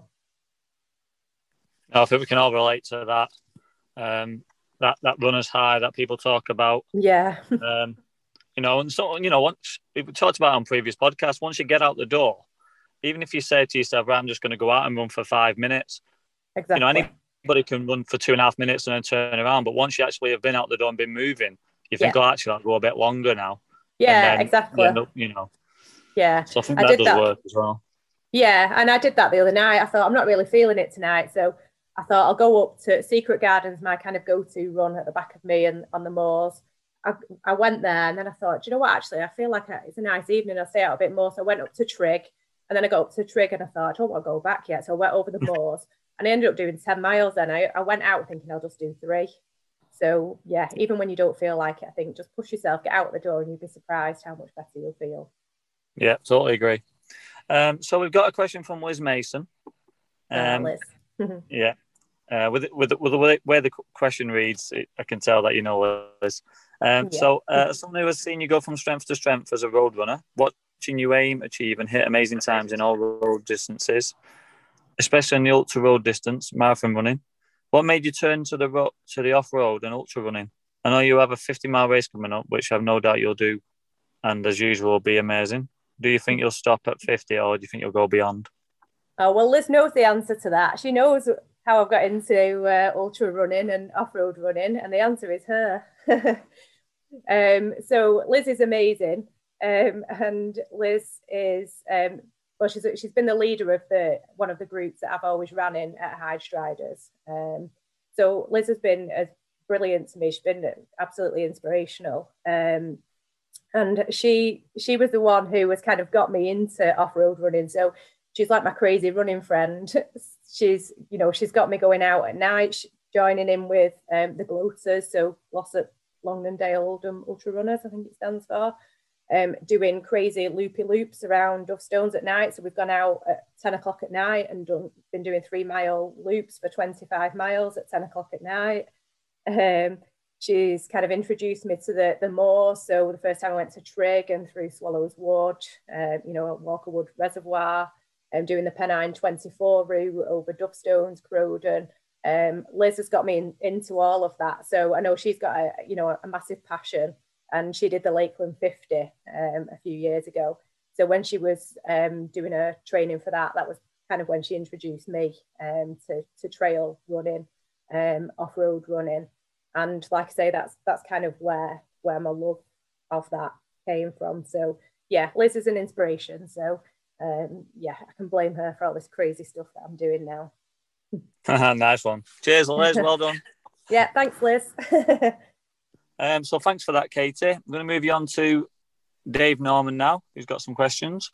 I think we can all relate to that. Um, that that runner's high that people talk about. Yeah. Um, you know, and so you know, once we've talked about on previous podcasts, once you get out the door, even if you say to yourself, right, I'm just going to go out and run for five minutes, Exactly. you know, anybody can run for two and a half minutes and then turn around. But once you actually have been out the door and been moving, you think, Yeah. oh, actually, I'll go a bit longer now. Yeah, and then exactly. You, end up, you know. Yeah. So I think I that did does that. work as well. Yeah, and I did that the other night. I thought, I'm not really feeling it tonight. So I thought I'll go up to Secret Gardens, my kind of go-to run at the back of me and on the moors. I, I went there and then I thought, do you know what, actually, I feel like it's a nice evening. I'll stay out a bit more. So I went up to Trig and then I got up to Trig and I thought, I don't want to go back yet. So I went over the moors and I ended up doing ten miles then. I, I went out thinking I'll just do three. So yeah, even when you don't feel like it, I think just push yourself, get out the door and you'll be surprised how much better you'll feel. Yeah, totally agree. Um, so we've got a question from Liz Mason. Um, uh, Liz. yeah. Uh, with, with, with the way, where the question reads, it, I can tell that you know Liz. Um, Yeah. So, uh, someone who has seen you go from strength to strength as a road runner, watching you aim, achieve, and hit amazing times in all road distances, especially in the ultra road distance, marathon running, what made you turn to the ro- to the off road and ultra running? I know you have a fifty mile race coming up, which I've no doubt you'll do, and as usual, will be amazing. Do you think you'll stop at fifty, or do you think you'll go beyond? Oh, well, Liz knows the answer to that. She knows how I've got into uh, ultra running and off-road running, and the answer is her. um, so Liz is amazing, um, and Liz is um, well, she's she's been the leader of the one of the groups that I've always ran in at Hyde Striders. Um, so Liz has been uh, brilliant to me. She's been absolutely inspirational. Um, and she she was the one who was kind of got me into off-road running. So she's like my crazy running friend. She's, you know, she's got me going out at night, joining in with um, the Gloaters, so Glossop Longdendale Oldham Ultra Runners, I think it stands for, um, doing crazy loopy loops around Duff Stones at night. So we've gone out at ten o'clock at night and done, been doing three mile loops for twenty-five miles at ten o'clock at night. Um, she's kind of introduced me to the, the moor. So the first time I went to Trig and through Swallows Wood, uh, you know, Walkerwood Reservoir, um, doing the Pennine twenty-four route over Duff Stones, Crowden. Um, Liz has got me in, into all of that. So I know she's got a, you know, a massive passion, and she did the Lakeland fifty um, a few years ago. So when she was um, doing her training for that, that was kind of when she introduced me um, to, to trail running, um, off-road running. And like I say, that's that's kind of where where my love of that came from. So yeah, Liz is an inspiration. So um, yeah, I can blame her for all this crazy stuff that I'm doing now. Nice one. Cheers, Liz. Well done. Yeah, thanks, Liz. um, so thanks for that, Katie. I'm going to move you on to Dave Norman now, who's got some questions.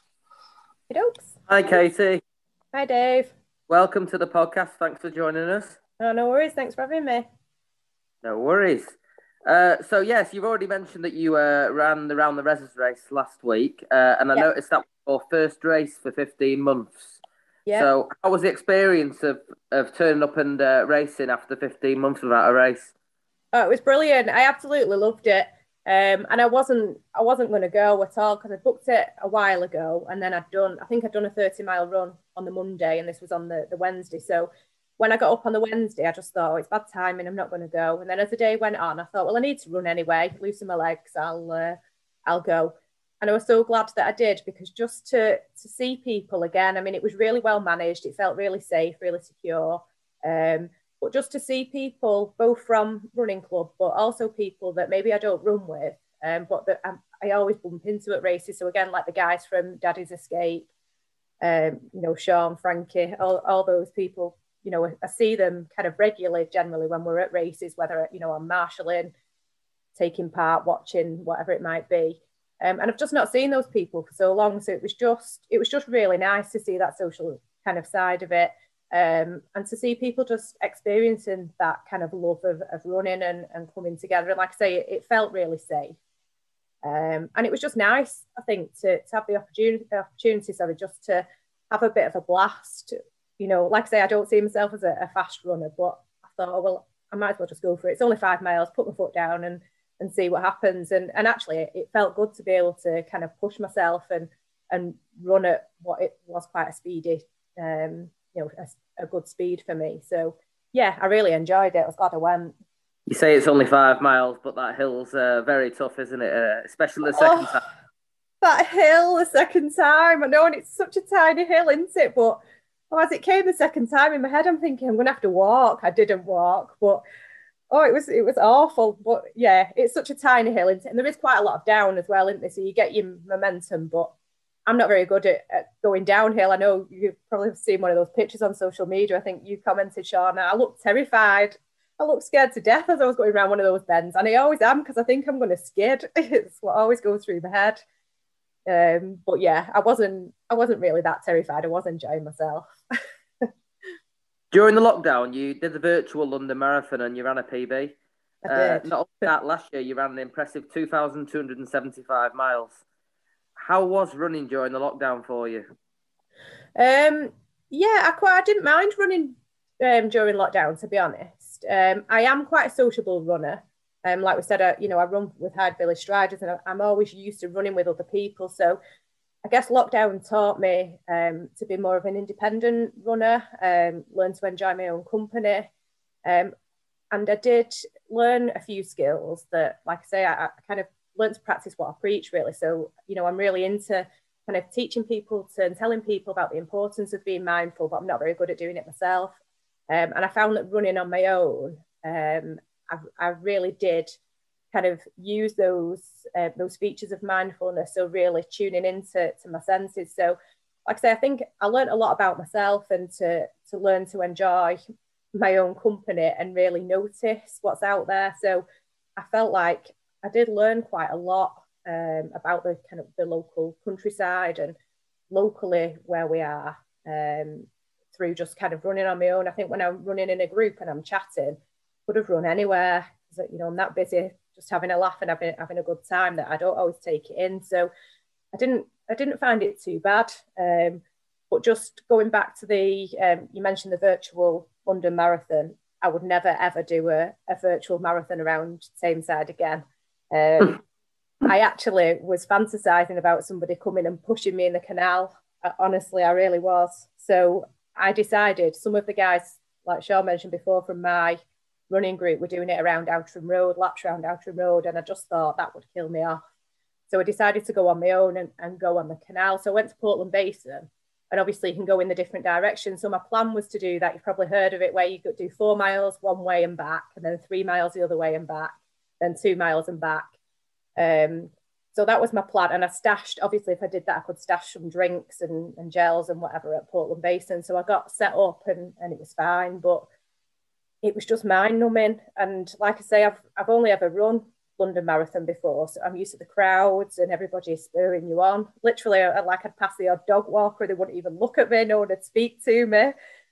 Hi, Katie. Hi, Dave. Welcome to the podcast. Thanks for joining us. Oh, no worries. Thanks for having me. No worries. Uh, so, yes, you've already mentioned that you uh, ran the Round the Reses race last week, uh, and I yeah. noticed that was your first race for fifteen months. Yeah. So how was the experience of, of turning up and uh, racing after fifteen months without a race? Oh, it was brilliant. I absolutely loved it. Um, and I wasn't I wasn't going to go at all because I booked it a while ago, and then I'd done, I think I'd done a thirty mile run on the Monday, and this was on the, the Wednesday. So when I got up on the Wednesday, I just thought, oh, it's bad timing, I'm not going to go. And then as the day went on, I thought, well, I need to run anyway, loosen my legs, I'll uh, I'll go. And I was so glad that I did, because just to to see people again, I mean, it was really well managed. It felt really safe, really secure. Um, but just to see people, both from running club, but also people that maybe I don't run with, um, but that I, I always bump into at races. So again, like the guys from Daddy's Escape, um, you know, Sean, Frankie, all, all those people, you know, I see them kind of regularly, generally when we're at races, whether, you know, I'm marshalling, taking part, watching, whatever it might be. Um, and I've just not seen those people for so long. So it was just, it was just really nice to see that social kind of side of it. Um, and to see people just experiencing that kind of love of, of running and, and coming together. And like I say, it, it felt really safe. Um, and it was just nice, I think, to, to have the opportunity, opportunity, sorry, just to have a bit of a blast. You know, like I say, I don't see myself as a, a fast runner, but I thought, oh, well, I might as well just go for it. It's only five miles, put my foot down and and see what happens. And and actually, it felt good to be able to kind of push myself and and run at what it was quite a speedy, um, you know, a, a good speed for me. So yeah, I really enjoyed it. I was glad I went. You say it's only five miles, but that hill's uh, very tough, isn't it? Uh, especially the second oh, time. That hill the second time. I know, and it's such a tiny hill, isn't it? But oh, as it came the second time in my head, I'm thinking I'm going to have to walk. I didn't walk, but oh, it was it was awful. But yeah, it's such a tiny hill, isn't it? And there is quite a lot of down as well, isn't there? So you get your momentum, but I'm not very good at, at going downhill. I know you've probably seen one of those pictures on social media. I think you commented, Sean. I looked terrified. I looked scared to death as I was going around one of those bends. And I always am, because I think I'm going to skid. It's what always goes through my head. Um, but yeah, I wasn't I wasn't really that terrified. I was enjoying myself. During the lockdown, you did the virtual London Marathon and you ran a P B. I Uh, did. not only that, last year you ran an impressive two thousand two hundred seventy-five miles. How was running during the lockdown for you? Um, yeah, I quite I didn't mind running um, during lockdown, to be honest. Um, I am quite a sociable runner. Um, like we said, I, you know, I run with Hyde Village Striders, and I'm always used to running with other people. So I guess lockdown taught me um, to be more of an independent runner, um, learn to enjoy my own company. Um, and I did learn a few skills that, like I say, I, I kind of learned to practice what I preach, really. So, you know, I'm really into kind of teaching people to and telling people about the importance of being mindful, but I'm not very good at doing it myself. Um, and I found that running on my own, um, I, I really did kind of use those uh, those features of mindfulness, so really tuning into to my senses. So like I say, I think I learned a lot about myself, and to to learn to enjoy my own company and really notice what's out there. So I felt like I did learn quite a lot um, about the kind of the local countryside and locally where we are, um, through just kind of running on my own. I think when I'm running in a group and I'm chatting, I could have run anywhere, because, you know, I'm that busy just having a laugh and having, having a good time that I don't always take it in. So I didn't I didn't find it too bad. Um, but just going back to the, um, you mentioned the virtual London Marathon, I would never, ever do a, a virtual marathon around Tameside again. Um, I actually was fantasizing about somebody coming and pushing me in the canal. I, honestly, I really was. So I decided, some of the guys, like Sean mentioned before, from my running group, were doing it around Outram Road, laps around Outram Road, and I just thought that would kill me off. So I decided to go on my own and, and go on the canal. So I went to Portland Basin, and obviously you can go in the different directions. So my plan was to do that. You've probably heard of it, where you could do four miles one way and back, and then three miles the other way and back, then two miles and back. Um, so that was my plan. And I stashed, obviously if I did that, I could stash some drinks and, and gels and whatever at Portland Basin. So I got set up and, and it was fine, but it was just mind numbing. And like I say, I've, I've only ever run London Marathon before, so I'm used to the crowds and everybody spurring you on. Literally, I, like I'd pass the odd dog walker, they wouldn't even look at me, no one would speak to me.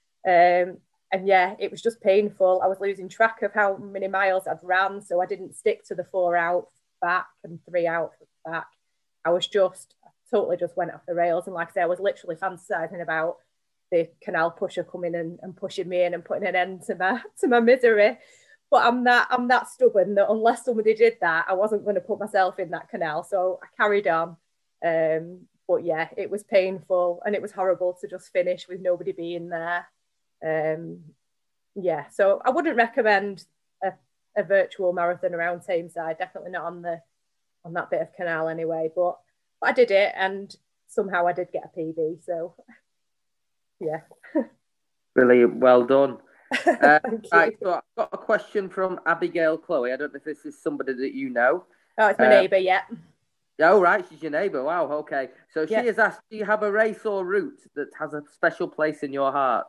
Um, and yeah, it was just painful. I was losing track of how many miles I'd ran, so I didn't stick to the four out back and three out back. I was just, I totally just went off the rails. And like I say, I was literally fantasizing about the canal pusher coming and, and pushing me in and putting an end to my to my misery. But I'm that I'm that stubborn that unless somebody did that, I wasn't going to put myself in that canal. So I carried on. Um, but yeah, it was painful and it was horrible to just finish with nobody being there. Um, yeah, so I wouldn't recommend a, a virtual marathon around Tameside. Definitely not on the on that bit of canal anyway. But, but I did it, and somehow I did get a P B. So yeah, Brilliant, well done. Uh, Thank you. right, so I've got a question from Abigail Chloe. I don't know if this is somebody that you know. Oh, it's my Uh, neighbour. Yeah. Oh, right, she's your neighbour. Wow, okay. So she Yeah. has asked, do you have a race or route that has a special place in your heart?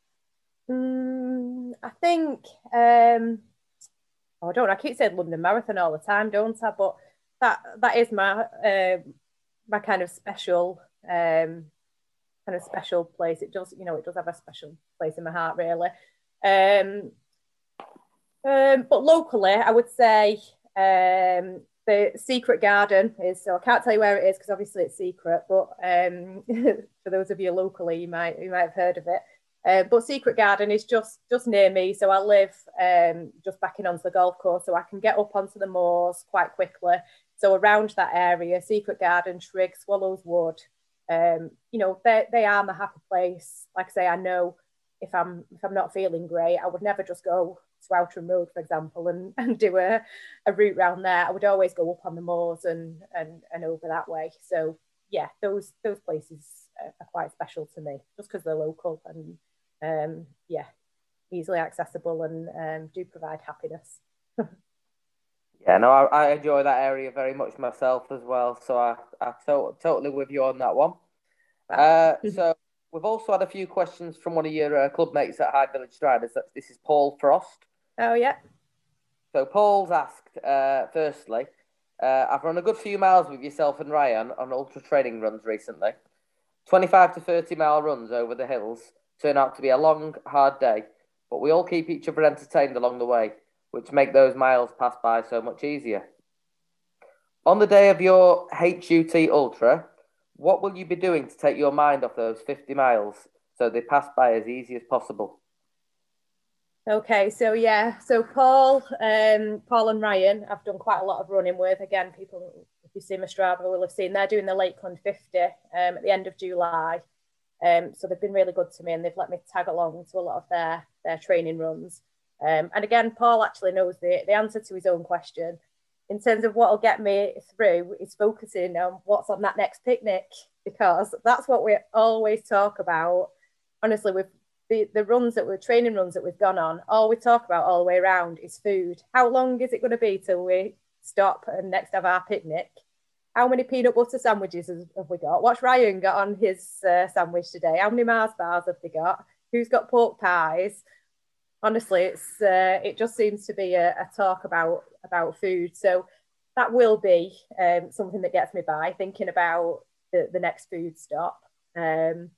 Mm, I think, um, oh, I don't know, I keep saying London Marathon all the time, don't I? But that that is my uh, my kind of special um, kind of special place. It does, you know, it does have a special place in my heart, really. Um, um, but locally, I would say um, the Secret Garden is. So I can't tell you where it is because obviously it's secret. But um, for those of you locally, you might you might have heard of it. Uh, but Secret Garden is just just near me, so I live um, just backing onto the golf course, so I can get up onto the moors quite quickly. So around that area, Secret Garden, Trigg, Swallows Wood, um, you know, they they are my happy place. Like I say, I know if I'm if I'm not feeling great, I would never just go to Outram Road, for example, and, and do a, a route round there. I would always go up on the moors and and and over that way. So yeah, those those places are quite special to me, just because they're local and um, yeah, easily accessible and um, do provide happiness. Yeah, no, I, I enjoy that area very much myself as well. So I, I to- totally with you on that one. Uh, so we've also had a few questions from one of your uh, club mates at Hyde Village Striders. This is Paul Frost. Oh, yeah. So Paul's asked, uh, firstly, uh, I've run a good few miles with yourself and Ryan on ultra training runs recently. twenty-five to thirty mile runs over the hills turn out to be a long, hard day, but we all keep each other entertained along the way, which make those miles pass by so much easier. On the day of your H U T Ultra, what will you be doing to take your mind off those fifty miles so they pass by as easy as possible? Okay, so yeah, so Paul, um, Paul and Ryan, I've done quite a lot of running with. Again, people, if you see my Strava, will have seen they're doing the Lakeland fifty um, at the end of July. Um, so they've been really good to me, and they've let me tag along to a lot of their their training runs. Um, and again, Paul actually knows the, the answer to his own question. In terms of what will get me through, is focusing on what's on that next picnic, because that's what we always talk about. Honestly, with the, the runs that we're training runs that we've gone on, all we talk about all the way around is food. How long is it going to be till we stop and next have our picnic? How many peanut butter sandwiches have we got? What's Ryan got on his uh, sandwich today? How many Mars bars have they got? Who's got pork pies? Honestly, it's uh, it just seems to be a, a talk about about food. So that will be um, something that gets me by, thinking about the, the next food stop. Um,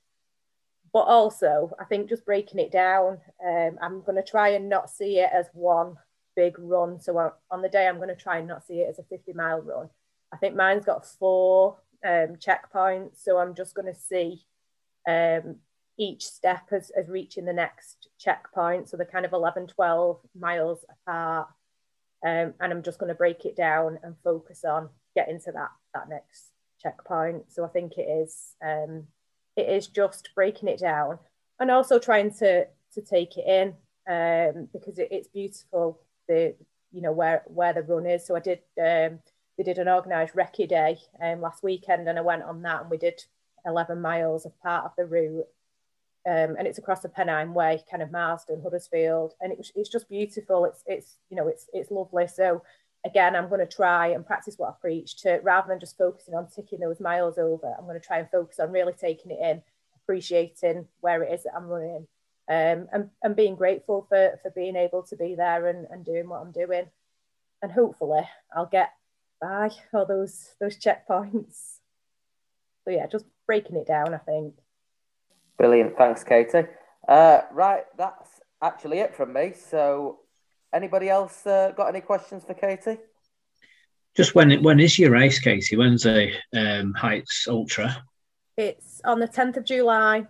but also, I think just breaking it down, um, I'm going to try and not see it as one big run. So on the day, I'm going to try and not see it as a fifty mile run. I think mine's got four um, checkpoints. So I'm just going to see um, each step as, as reaching the next checkpoint. So they're kind of eleven, twelve miles apart. Um, and I'm just going to break it down and focus on getting to that, that next checkpoint. So I think it is, um, it is just breaking it down and also trying to, to take it in um, because it, it's beautiful, the, you know, where, where the run is. So I did, um, we did an organised recce day um, last weekend, and I went on that, and we did eleven miles of part of the route. Um, and it's across the Pennine Way, kind of Marsden, Huddersfield, and it, it's just beautiful. It's it's you know it's it's lovely. So again, I'm going to try and practice what I preach, to rather than just focusing on ticking those miles over. I'm going to try and focus on really taking it in, appreciating where it is that I'm running, um, and and being grateful for for being able to be there and, and doing what I'm doing, and hopefully I'll get by all those those checkpoints. So yeah, just breaking it down, I think. Brilliant. Thanks, Katie. Uh, right, that's actually it from me. So anybody else uh, got any questions for Katie? Just when when is your race, Katie? When's the um, Heights Ultra? It's on the tenth of July.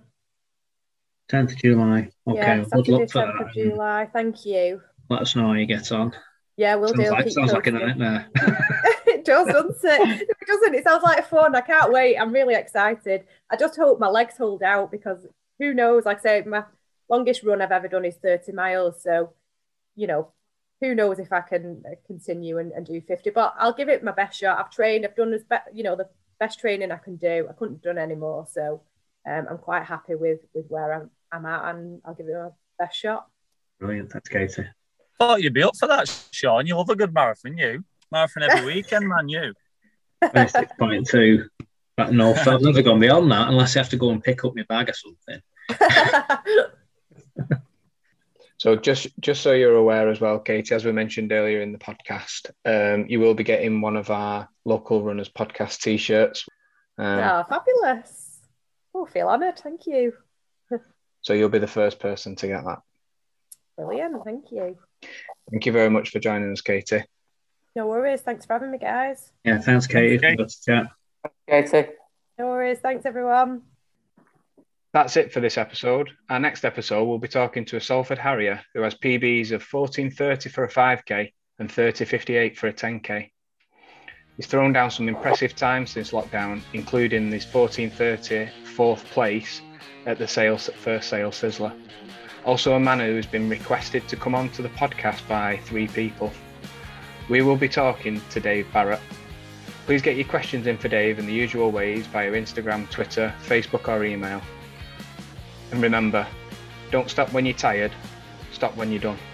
tenth of July. Okay, yeah, good luck for tenth that. of July. Thank you. Let us know how you get on. Yeah, we'll sounds do. Like, sounds like a nightmare. It does, doesn't it? It doesn't. It sounds like fun. I can't wait. I'm really excited. I just hope my legs hold out, because who knows? Like I say, my longest run I've ever done is thirty miles. So, you know, who knows if I can continue and, and do fifty, but I'll give it my best shot. I've trained, I've done as be- you know, the best training I can do. I couldn't have done any more. So um, I'm quite happy with, with where I'm, I'm at, and I'll give it my best shot. Brilliant. That's Katie. Thought you'd be up for that, Sean. You love a good marathon, you. Marathon every weekend, man, you. twenty-six point two. But no, I've never gone beyond that unless I have to go and pick up my bag or something. So just just so you're aware as well, Katie, as we mentioned earlier in the podcast, um, you will be getting one of our Local Runners podcast T-shirts. Um, oh, fabulous. Oh, I feel honoured. Thank you. So you'll be the first person to get that. Brilliant. Thank you. Thank you very much for joining us, Katie. No worries. Thanks for having me, guys. Yeah, thanks, Katie. Okay. Good to chat. Katie. No worries. Thanks, everyone. That's it for this episode. Our next episode, we'll be talking to a Salford Harrier who has P Bs of fourteen thirty for a five K and thirty fifty-eight for a ten K. He's thrown down some impressive times since lockdown, including his fourteen thirty fourth place at the Sales first Sales Sizzler. Also a man who has been requested to come on to the podcast by three people. We will be talking to Dave Barrett. Please get your questions in for Dave in the usual ways via Instagram, Twitter, Facebook or email. And remember, don't stop when you're tired, stop when you're done.